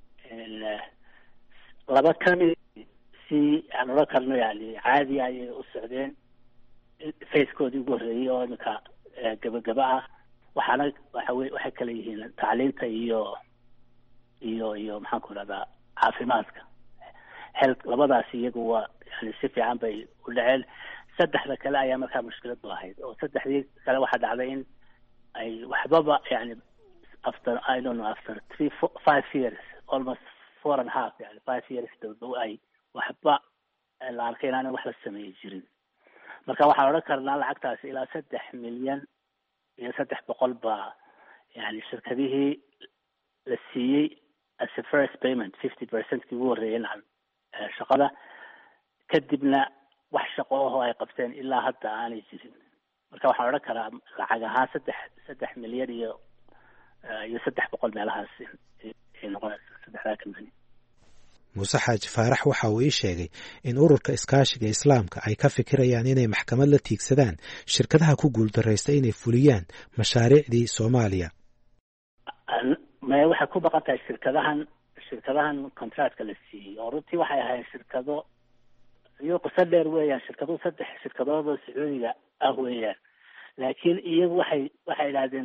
laba kamid si aan oran karno yani caadi ayay u socdeen facekoodii ugu horreeyey oo iminka gabagaba ah. waxay kala yihiin tacliinta iyo maxaan ku idhahdaa caafimaadka. labadaasi iyagu waa yani si fiican bay u dhaceen. 3 kale ayaa markaa mushkiladu ahayd oo 3 kale waxaa dhacday in ay waxbaba yani after 5 years almost 4.5 yani 5 years dhow ay waxba la arkay inaan wax la sameeyay jirin. marka waxaan oran karnaa lacagtaasi ilaa 3,300,000 baa yani shirkadihii la siiyey as a first payment 50% kii ugu horreeyay shaqada, kadibna wax shaqo oo ay qabteen ilaa hadda aanay jirin. marka waxaan oran karaa lacag ahaan 3 milyan iyo 300 meelahaas ay noqonaysa 3 kamani. Muuse Xaaji Faarax waxa uu ii sheegay in ururka iskaashiga islaamka ay ka fikirayaan inay maxkamad la tiigsadaan shirkadaha ku guuldareysta inay fuliyaan mashaariicdii Soomaaliya. waxay ku baqan tahay shirkadahan contractka la siiyey oo runtii waxay ahayd shirkado iyo qisad dheer weeyaan. 3 shirkadood oo Sacuudiga ah weeyaan, laakiin iyagu waxay idhaahdeen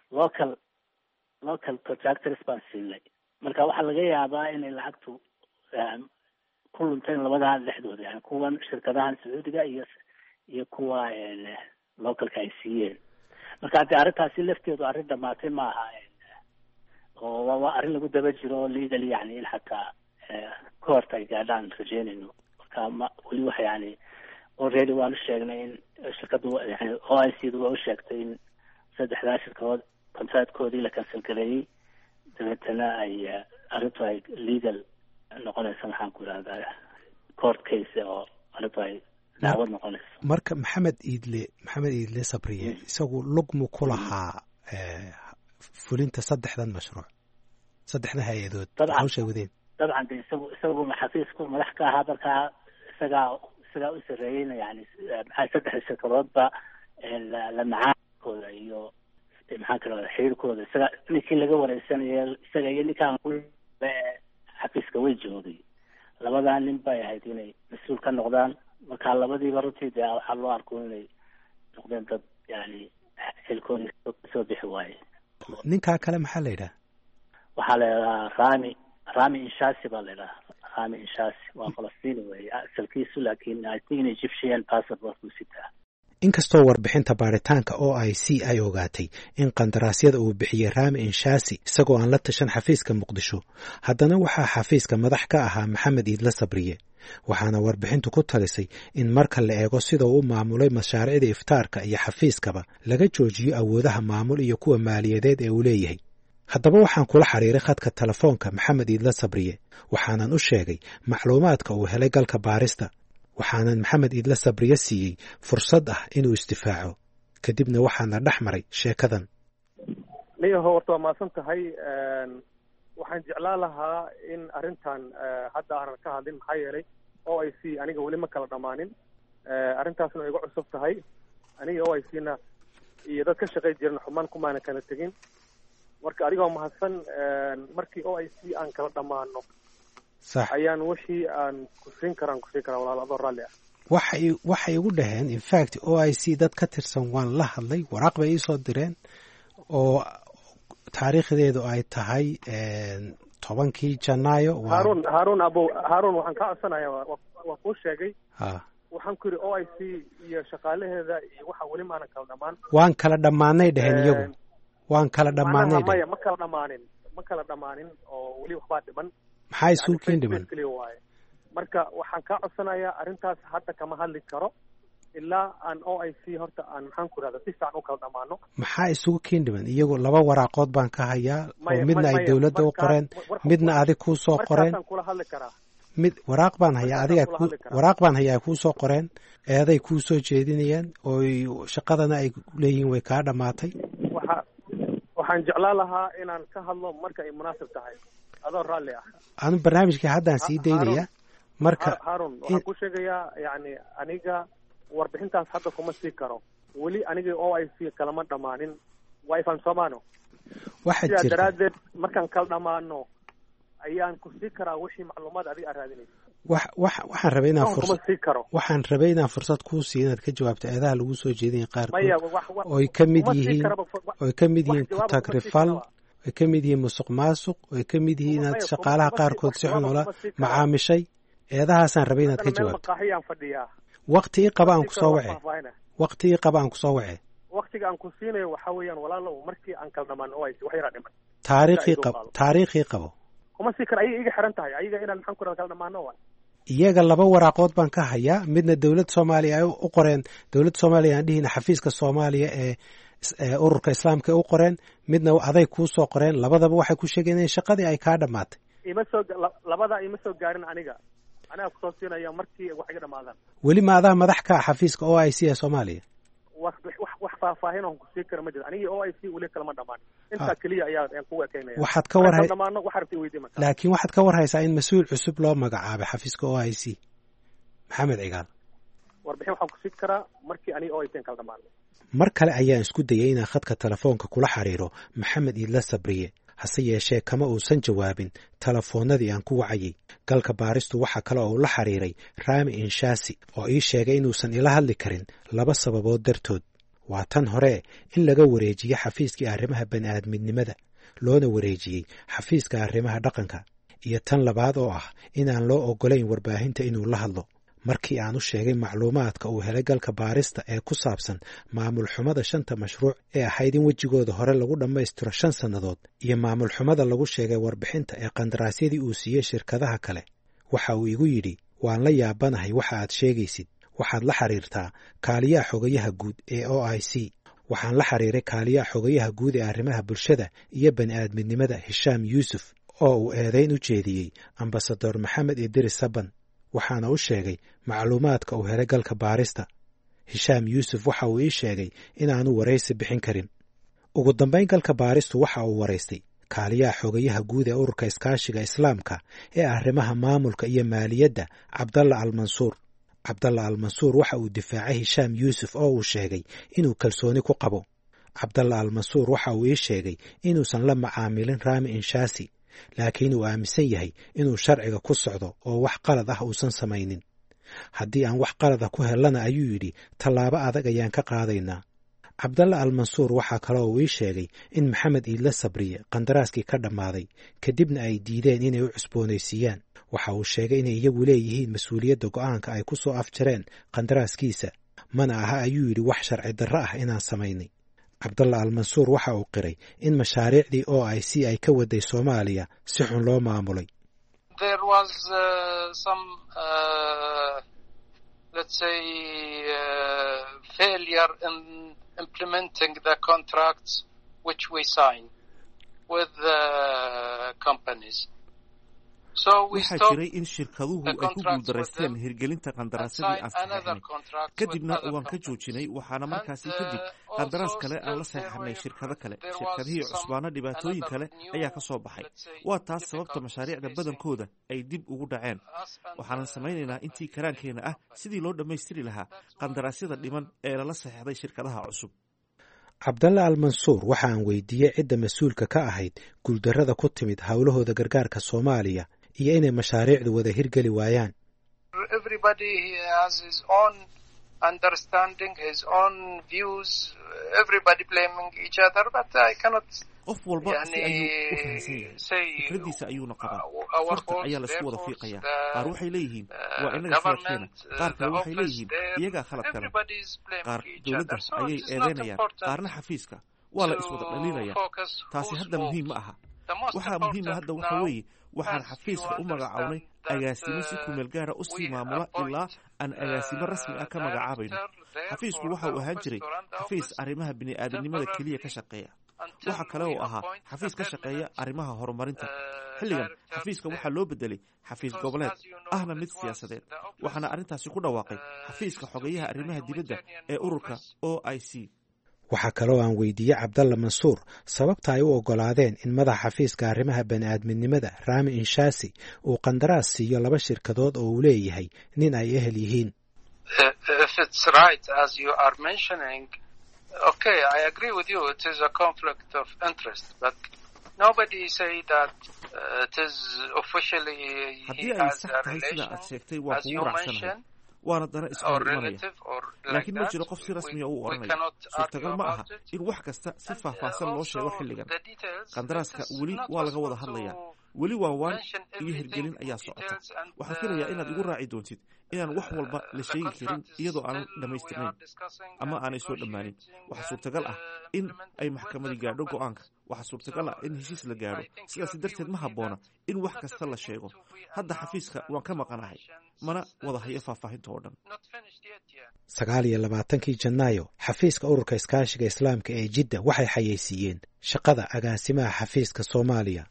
local contractors baan siinay. marka waxaa laga yaabaa inay lacagtu ku lunteen labadaa dhexdooda, yani kuwan shirkadahan Sacuudiga iyo kuwa localka ay siiyeen. marka haddii arrintaasi lafteedu arrin dhamaatay maaha oo waa arrin lagu daba jiro legally yani in xataa court ay gaadhaan rajeynayno. marka weli waxa yani already waanu sheegnay in shirkadu yani OIC-du waa u sheegtay in 3 shirkadood contractkoodii la cancel gareeyey, dabeetana ay arrintu ay legal noqonaysa maxaan ku idhahdaa court case oo arrintu ay dacwad noqonayso. marka maxamed iidle sabriye isagu lugmu ku lahaa fulinta saddexdan hay-adood hawsha wadeen. dabcan de isagu xafiisku madax ka ahaa dalkaa isagaa u sareeyeyna yani maxaa saddexda shirkadoodba la macaankooda iyo maxaan kala wada xiriirkooda isaga ninkii laga wareysanayo isaga iyo ninkaan xafiiska way joogay labadaa nin bay ahayd inay mas-uul ka noqdaan markaa labadiiba runtii dee waxaa loo arko inay noqdeen dad yani xilkoodii kasoo bixi waaye. ninkaa kale maxaa la yidhaha? waxaa la yidhahaa rami inshasi baa la yidhaha. rami inshasi waa Falastiin wey asalkiisu, laakiin I think Egyptian passport buu sitaa. inkastoo warbixinta baaritaanka OIC ay ogaatay in qandaraasyada uu bixiyey Rami Inshasi isagoo aan la tashan xafiiska Muqdisho, haddana waxaa xafiiska madax ka ahaa Maxamed Iidle Sabriye, waxaana warbixintu ku talisay in marka la eego sida uu maamulay mashaariicda iftaarka iyo xafiiskaba laga joojiyo awoodaha maamul iyo kuwa maaliyadeed ee uu leeyahay. haddaba waxaan kula xiriiray khadka telefoonka Maxamed Iidle Sabriye, waxaanan u sheegay macluumaadka uu helay galka baarista, waxaanan Maxamed Iidle Sabriye siiyey fursad ah inuu isdifaaco. kadibna waxaana dhex maray sheekadan. niyaho horta waa mahadsan tahay. waxaan jeclaan lahaa in arrintan hadda aanan ka hadlin maxaa yeelay OIC aniga weli ma kala dhammaanin. arrintaasna way igu cusub tahay. aniga OIC-na iyo dad ka shaqay jiran xumaan kumaana kala tegin. marka adigoo mahadsan markii OIC aan kala dhammaano sax ayaan wixii aan kusiin karaa walaal adoo raalli ah. waxay igu dhaheen in fact OIC dad ka tirsan waan la hadlay, waraaq bay iisoo direen oo taariikhdeedu ay tahay 10 Janaayo. Harun waxaan ka codsanayaa waa kuu sheegay. waxaan ku yidhi OIC iyo shaqaalaheeda iyo waxa weli maanan kala dhammaan. waan kala dhammaanay dhaheen iyagu. waan kala dhammaanay maya ma kala dhammaanin oo weli waxbaa dhiman. maxaa isugu keen dhiman? marka waxaan kaa codsanayaa arrintaas hadda kama hadli karo ilaa aan OIC horta aan maxaan ku rahda si fiican u kala dhammaano. maxaa isugu keen dhiman? iyagu 2 waraaqood baan ka hayaa oo midna ay dawladda u qoreen midna adig kuu soo qoreen. markaasaan kula hadli karaa. waraaq baan hayaa kuu soo qoreen, eeday kuu soo jeedinayaan oo shaqadana ay leeyihiin way kaa dhammaatay. waxaan jeclaan lahaa inaan ka hadlo marka ay munaasib tahay adoo raalli ah. anu barnaamijka haddaan sii daynaya. marka Harun waxaan ku sheegayaa yani aniga warbixintaas hadda kuma sii karo weli aniga OIC kalama dhammaanin. waa ifaan Soomaano waxa jirta daraaddeed markaan kala dhammaano ayaan ku sii karaa wixii macluumaad adiga aad raadinayso. waxaan rabay inaan fursad kuu siiyo inaad ka jawaabto eedaha lagu soo jeedinaya qaarkood oy ka mid yihiin ku-tagrifal, oy ka mid yihiin musuq maasuq, oy ka mid yihiin inaad shaqaalaha qaarkood si xun ula macaamishay. eedahaasaan rabay inaad ka jawaabto. waqti ii qaba aan kusoo wace. waqtiga aan ku siinayo waxaa weeyaan walaalow markii aan kala dhammaano OIC wax yaraa dhiman. taariikhii qabo. kuma sii kara ayaga iga xiran tahay ayaga inaan maxaan ku rahda kala dhammaano waa. iyaga 2 waraaqood baan ka hayaa, midna dawladda Soomaaliya ay u qoreen, dawladda Soomaaliya aan dhihina xafiiska Soomaaliya ee ururka Islaamka u qoreen, midna aday kuu soo qoreen. labadaba waxay ku sheegeen in shaqadii ay kaa dhammaatay. labada ima soo gaarin aniga kusoo siinaya markii wax iga dhamaadaan. weli ma adaa madax ka xafiiska OIC ee Soomaaliya? wax faahfaahin oo ku sii kara ma jiro. aniga OIC weli kalama dhamaan. inta kaliya ayaan ku ekeynaya. laakiin waxaad ka warhaysaa in mas-uul cusub loo magacaabay xafiiska OIC, Maxamed Cigaal. warbixin waxaan ku sii karaa markii aniga OIC kala dhamaan. mar kale ayaan isku dayay inaan khadka telefoonka kula xiriiro Maxamed Iidle Sabriye, hase yeeshee kama uusan jawaabin telefoonadii aan ku wacayay. galka baaristu waxa kale oo uu la xiriiray Rami Inshasi oo ii sheegay inuusan ila hadli karin 2 sababood dartood. waa tan hore in laga wareejiyey xafiiskii arrimaha bani'aadminimada loona wareejiyey xafiiska arrimaha dhaqanka, iyo tan labaad oo ah inaan loo ogolayn warbaahinta inuu la hadlo. markii aan u sheegay macluumaadka uu helay galka baarista ee ku saabsan maamul xumada 5 mashruuc ee ahayd in wejigooda hore lagu dhammaystiro 5 sannadood, iyo maamul xumada lagu sheegay warbixinta ee qandaraasyadii uu siiyey shirkadaha kale, waxa uu igu yidhi waan la yaabanahay waxa aad sheegaysid. waxaad la xiriirtaa kaaliyaha xogayaha guud ee OIC. waxaan la xiriiray kaaliyaha xogayaha guud ee arrimaha bulshada iyo bani'aadminimada Hishaam Yuusuf oo uu eedayn u jeediyey ambasador Maxamed Idris Saban. waxaana u sheegay macluumaadka uu helay galka baarista. hishaam yuusuf waxa uu ii sheegay inaanu waraysi bixin karin. ugu dambayn galka baaristu waxa uu waraystay kaaliyaha xogayaha guud ee ururka iskaashiga islaamka ee arrimaha maamulka iyo maaliyadda cabdalla almansuur. cabdalla almansuur waxa uu difaacay hishaam yuusuf oo uu sheegay inuu kalsooni ku qabo. cabdalla almansuur waxa uu ii sheegay inuusan la macaamilin raami inshaasi, laakiin uu aaminsan yahay inuu sharciga ku socdo oo wax qalad ah uusan samaynin. haddii aan wax qalada ku hellana ayuu yidhi tallaabo adag ayaan ka qaadaynaa. cabdalla almansuur waxaa kaloo uu ii sheegay in maxamed iidla sabriye qandaraaskii ka dhammaaday kadibna ay diideen inay u cusboonaysiiyaan. waxa uu sheegay inay iyagu leeyihiin mas-uuliyadda go'aanka ay ku soo afjareen qandaraaskiisa, mana aha ayuu yidhi wax sharci darro ah inaan samaynay. cabdalla almansuur waxa uu qiray in mashaariicdii OIC ay ka waday Soomaaliya si xun loo maamulay. There was some let's say failure in implementing the contracts which we signed with the companies. waxaa jiray in shirkaduhu ay ku guuldaraysteen hirgelinta qandaraasyadii aan saxeexnay, kadibna waan ka joojinay. waxaana markaasi kadib qandaraas kale aan la saxeexnay shirkado kale. shirkadihii cusbaana dhibaatooyin kale ayaa ka soo baxay. waa taas sababta mashaariicda badankooda ay dib ugu dhaceen. waxaanan samaynaynaa intii karaankeenna ah sidii loo dhammaystiri lahaa qandaraasyada dhiman ee lala saxeexday shirkadaha cusub. cabdalla almansuur waxa aan weydiiyey cidda mas-uulka ka ahayd guuldarrada ku timid howlahooda gargaarka Soomaaliya iyo inay mashaariicdu wada hirgeli waayaan. qof walba si ayuu u fahamsan yahay, fikradiisa ayuuna qabaa. farta ayaa laisku wada fiiqayaa. qaar waxay leeyihiin waa inaga khaladkeena, qaar kale waxay leeyihiin iyagaa khaladkana. qaar dowladda ayay eedeynayaan, qaarna xafiiska. waa la iswada dhaliilaya. taasi hadda muhiim ma aha. waxaa muhiima hadda waxa weeye waxaan xafiiska u magacawnay agaasimo si kumeel gaara u sii maamula ilaa aan agaasimo rasmi ah ka magacaabayno. xafiisku waxa uu ahaan jiray xafiis arrimaha bini'aadanimada keliya ka shaqeeya. waxa kale oo ahaa xafiis ka shaqeeya arrimaha horumarinta. xilligan xafiiska waxaa loo bedelay xafiis goboleed ahna mid siyaasadeed. waxaana arrintaasi ku dhawaaqay xafiiska xogayaha arrimaha dibadda ee ururka OIC. waxaa kaloo aan weydiiyey cabdalla mansuur sababta ay u oggolaadeen in madaxa xafiiska arrimaha bani'aadminimada raami inshaasi uu qandaraas siiyo 2 shirkadood oo uu leeyahay nin ay ehel yihiin. Okay, I agree with you. It is a conflict of interest, but nobody say that it is officially he has a relation, as you mentioned, waana dana iska hor imanaya. laakiin ma jiro qof si rasmiya u oranaya. suurtagal ma aha in wax kasta si faahfaahsan loo sheego xilligan. qandaraaska weli waa laga wada hadlayaa. weli waan iyo hirgelin ayaa socota. waxaan filayaa inaad igu raaci doontid inaan wax walba la sheegi karin iyadoo aanan dhammaystirnayn ama aanay soo dhammaanin. waxaa suurtagal ah in ay maxkamadi gaadho go'aanka. waxaa suurtagal ah in heshiis la gaadho. sidaas darteed ma habboona in wax kasta la sheego. hadda xafiiska waan ka maqanahay, mana wada hayo faahfaahinta oo dhan. 29 Janaayo xafiiska ururka iskaashiga islaamka ee Jidda waxay xayeysiiyeen shaqada agaasimaha xafiiska Soomaaliya.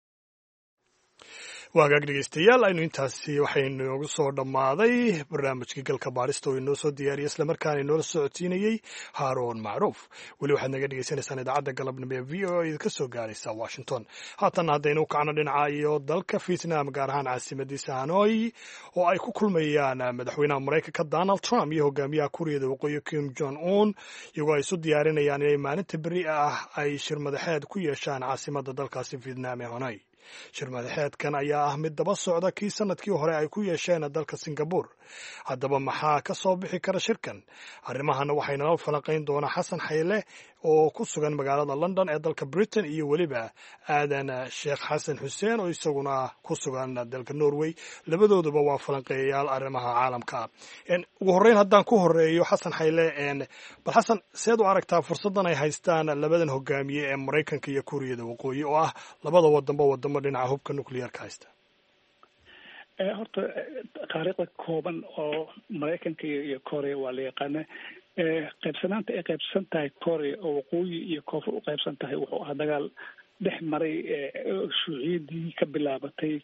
waagaag dhegeystayaal aynu intaasi waxaynu noogu soo dhammaaday barnaamijkii galka baarista oo inoo soo diyaariyay islamarkaana inoola socodsiinayey haaroon macruuf. weli waxaad naga dhegeysanaysaan idaacadda galabnimo ee v o a ka soo gaaraysa Washington. haatan haddaynu u kacno dhinaca iyo dalka Vietnam, gaar ahaan caasimadiisa Hanoi, oo ay ku kulmayaan madaxweynaha Maraykanka Donald Trump iyo hogaamiyaha Kuuriyada Waqooyi Kim Jong Un, iyagoo ay isu diyaarinayaan inay maalinta beri ah ay shir madaxeed ku yeeshaan caasimadda dalkaasi Vietnam ee Hanoi. shir madaxeedkan ayaa ah mid daba socda kii sanadkii hore ay ku yeesheen dalka Singapore. haddaba maxaa ka soo bixi kara shirkan? arrimahana waxaynala falanqayn doonaa Xasan Xayle oo ku sugan magaalada London ee dalka Britain, iyo weliba aadan Sheekh Xasan Xuseen oo isaguna ku sugan dalka Norway. labadooduba waa falanqeeyayaal arrimaha caalamka. ugu horreyn haddaan ku horeeyo Xasan Xayle, bal Xasan, seed u aragtaa fursaddan ay haystaan labadan hogaamiye ee Maraykanka iyo Kuuriyada Waqooyi oo ah labada wadamo dhinaca hubka nuclearka haysta? horta taariikhda kooban oo Maraykanka iyo Korea waa la yaqaana. qaybsanaanta ay qaybsan tahay Korea oo waqooyi iyo koonfur u qaybsan tahay wuxuu ahaa dagaal dhex maray shuuciyadii ka bilaabatay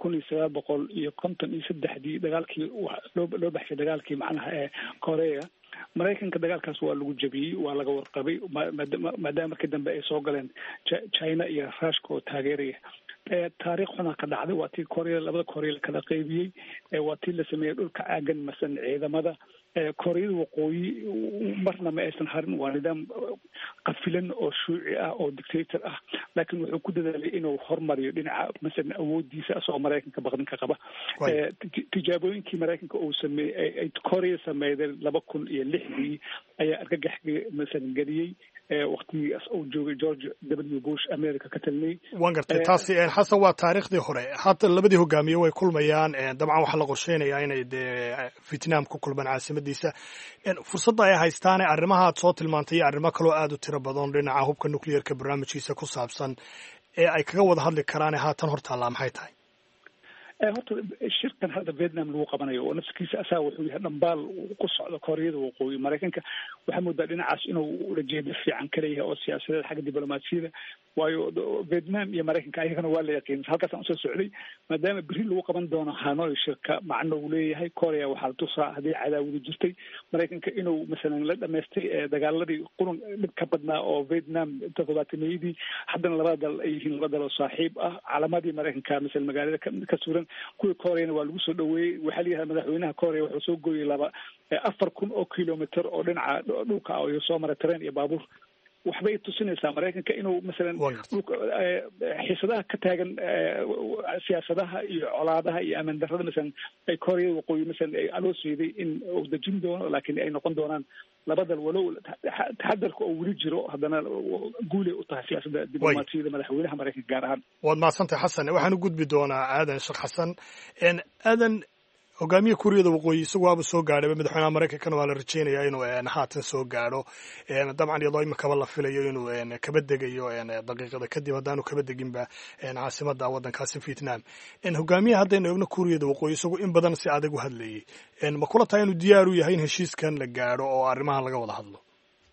1953 dagaalkii loo baxshay dagaalkii macnaha ee Korea. Maraykanka dagaalkaas waa lagu jabiyey, waa laga warqabay maadaama markii dambe ay soo galeen China iyo Ruushka oo taageeraya. taariikh xuna ka dhacday waa tii Korea labada Korea kala qaybiyey, waa tii la sameeyay dhulka aagan masan ciidamada Koreada waqooyi marna ma aysan harin, waa nidaam qafilan oo shuuci ah oo dictator ah, laakiin wuxuu ku dadaalay inuu hormariyo dhinaca masalan awoodiisa asoo Maraykanka baqdin ka qaba. Tijaabooyinkii Maraykanka uu sameeyay ay Korea sameeyay 2006 ayaa argagax masalan galiyay waqtigaas uu joogay George W. Bush America ka talnay. waan gartay taasi xasan waa taariikhdii hore. hadda labadii hogaamiye way kulmayaan, dabcan waxaa la qorsheynayaa inay Vietnam ku kulmaan caasimadiisa. fursadda ay haystaan arrimaha aad soo tilmaantay iyo arrimo kaloo aad u tiro badan dhinaca hubka nuclearka barnaamijkiisa ku saabsan ee ay kaga wada hadli karaan haatan hortaallaa maxay tahay? horta shirkan hadda Vietnam lagu qabanayo oo nafkiisa asaa wuxuu yahay dhambaal ku socda Koreada waqooyi. Maraykanka waxaa moodaa dhinacaas inuu ulajeedo fiican ka leeyahay oo siyaasadeed xagga diblomaasiyada, waayo Vietnam iyo Maraykanka ayagana waa la yaqiin. halkaas aan usoo socday maadaama beri lagu qaban doono Hanoi shirka macno uu leeyahay. Korea waxaa la tusaa haddii cadaawada jirtay Maraykanka inuu masalan la dhamaystay dagaaladii qurun dhib ka badnaa oo Vietnam 70-meeyadii, haddana labada dal ay yihiin laba dal oo saaxiib ah. calaamadii Maraykanka masalan magaalada ka suran kuwii Koreana waa lagu soo dhaweeyey. waxaa layahay madaxweynaha Korea wuxuu soo gooyey 4,000 oo kilomitir oo dhinaca dhulka oo soo mara tareen iyo baabuur. waxbay tusinaysaa Maraykanka inuu masalan xiisadaha ka taagan siyaasadaha iyo colaadaha iyo ammaan darrada masalan ay Korea waqooyi masalan ay aloosayday in uu dejin doono, laakiin ay noqon doonaan laba dal walow taxadarka oo weli jiro, haddana guulay u tahay siyaasadda diblomaasiyadda madaxweynaha Maraykanka gaar ahaan. waad mahadsantahay xasan. waxaan u gudbi doonaa aadan sheekh xasan. aadan, hogaamiye Kuuriyada waqooyi isagu waaba soo gaadhay, madaxweynaha Maraykankana waa la rajeynayaa inuu haatan soo gaadho. dabcan iyadoo imikaba la filayo inuu kaba degayo daqiiqada kadib haddaanu kaba deginba caasimadda waddankaasi Vietnam. hogaamiye haddaynu eegno Kuuriyada waqooyi isagu in badan si adag u hadlayay, ma kula tahay inuu diyaar u yahay in heshiiskan la gaadho oo arrimahan laga wada hadlo?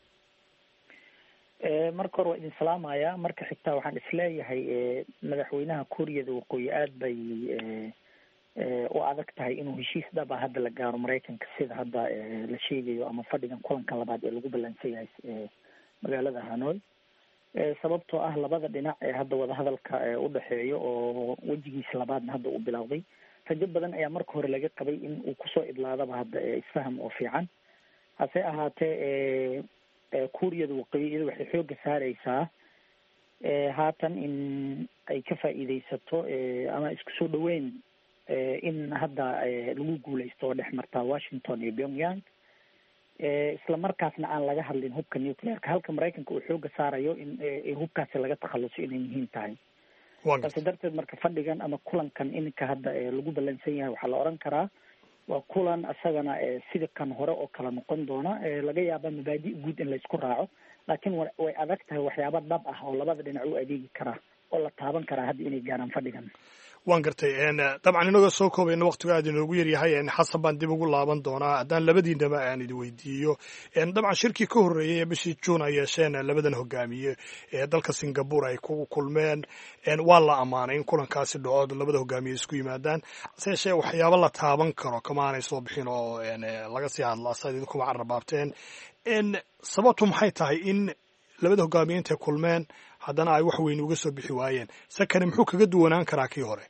marka hore waa idin salaamaya. marka xigtaa waxaan isleeyahay madaxweynaha Kuuriyada waqooyi aad bay u adag tahay inuu heshiis dhab ah hadda la gaaro Maraykanka sida hadda la sheegayo ama fadhigan kulanka labaad ee lagu ballansan yahay magaalada Hanoi. sababtoo ah labada dhinac ee hadda wadahadalka u dhexeeyo oo wejigiisa labaadna hadda uu bilowday, rajo badan ayaa marka hore laga qabay in uu kusoo idlaadaba hadda isfaham oo fiican. hase ahaatee Kuuriyada waqooyi iyada waxay xooga saareysaa haatan in ay ka faa'iideysato ama isku soo dhaweyn in hadda lagu guuleysto oo dhex martaa Washington iyo Pyongyang, isla markaasna aan laga hadlin hubka nuclearka, halka Maraykanka uu xooga saarayo in hubkaasi laga takhaluso inay muhiim tahay. taasi darteed marka fadhigan ama kulankan iminka hadda lagu ballansan yahay waxaa la oran karaa waa kulan asagana sida kan hore oo kala noqon doona. laga yaaba mabaadi' guud in laysku raaco, laakiin way adag tahay waxyaaba dhab ah oo labada dhinac u adeegi karaa oo la taaban karaa hadda inay gaaraan fadhigan. waan gartay. dabcan inagoo soo koobayna waqtigu aad inoogu yaryahay, xasan baan dib ugu laaban doonaa haddaan labadiinaba aan idi weydiiyo. dabcan shirkii ka horreeyey ee bishii Juun ay yeesheen labadan hogaamiye ee dalka Singapore ay ku kulmeen, waa la ammaanay in kulankaasi dhaco labada hogaamiye isku yimaadaan. hase yeeshee waxyaabo la taaban karo kama aanay soo bixin oo laga sii hadla asaad idinkuma carrabaabteen. sababtu maxay tahay in labada hogaamiye intay kulmeen haddana ay wax weyn uga soo bixi waayeen? sakane muxuu kaga duwanaan karaa kii hore?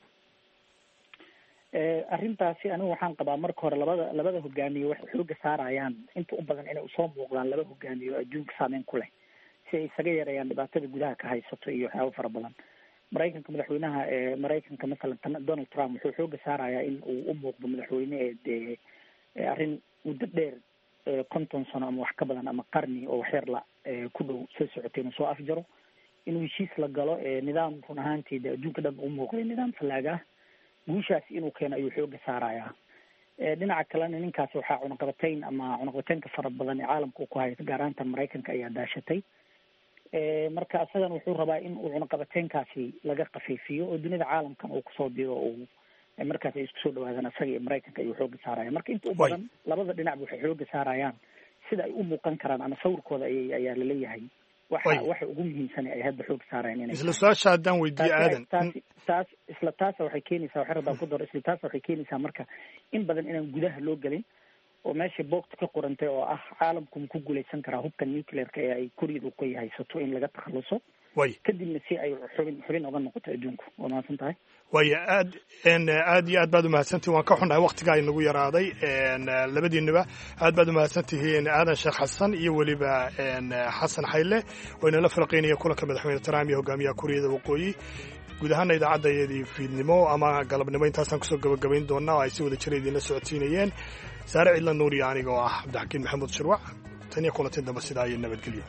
arrintaasi anigu waxaan qabaa marka hore labada hogaamiye waxay xooga saarayaan inta u badan inay usoo muuqdaan laba hogaamiye oo adduunka saameyn ku leh, si ay isaga yareeyaan dhibaatada gudaha ka haysato iyo waxyaabo fara badan. Maraykanka madaxweynaha Maraykanka masalan Donald Trump wuxuu xooga saarayaa in uu u muuqdo madaxweyne arrin muddo dheer 50 sano ama wax ka badan ama qarni oo waxyar la ku dhow soo socotay inuu soo afjaro, inuu heshiis la galo nidaam run ahaantii adduunka dhan u muuqday nidaam fallaaga ah. guushaas inuu keeno ayuu xooga saarayaa. dhinaca kalena ninkaasi waxaa cunaqabataynka fara badan ee caalamka ku haysta gaar ahaan Maraykanka ayaa daashatay. marka asagan wuxuu rabaa in uu cunaqabataynkaasi laga qafiifiyo oo dunida caalamkan uu kusoo diro oo markaas ay isku soo dhawaadaan asaga iyo Maraykanka ayuu xooga saaraya. marka inta u badan labada dhinac waxay xooga saarayaan sida ay u muuqan karaan ama sawirkooda ayaa laleeyahay waxa ugu muhiimsan ay hadda xoog saareen inay isla su'aasha haddaan weydiiyo aadan taas waxay keenaysaa waxay rabaa ku daro isla taas waxay keenaysaa marka in badan inaan gudaha loo gelin oo meesha boogta ka qorantay oo ah caalamku ku guulaysan karaa hubka nuclearka ee ay Kuuriyada Waqooyi haysato in laga takhaluso kadibna si ay xubin uga noqoto adduunku waa mahadsan tahay waayo aad iyo aad baad u mahadsantihiin waan ka xunnahay waqtigaa inagu yaraaday labadiinaba aad baad u mahadsantihiin aadan sheekh xasan iyo weliba xasan xayle oo inala falaqaynaya kulanka madaxweyne Trump iyo hogaamiyaha Kuuriyada Waqooyi guud ahaan idaacadayadii fiidnimo ama galabnimo intaasaan kusoo gabagabayn doonaa oo ay si wada jira idinla socodsiinayeen saare cidla nuuriya aniga oo ah cabdixakiin maxamuud shirwac tan iyo kulantii dambe sidaa iyo nabadgelyo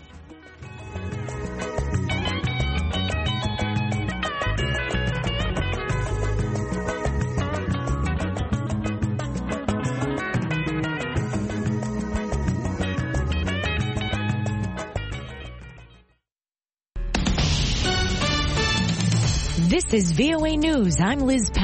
This is VOA News. I'm Liz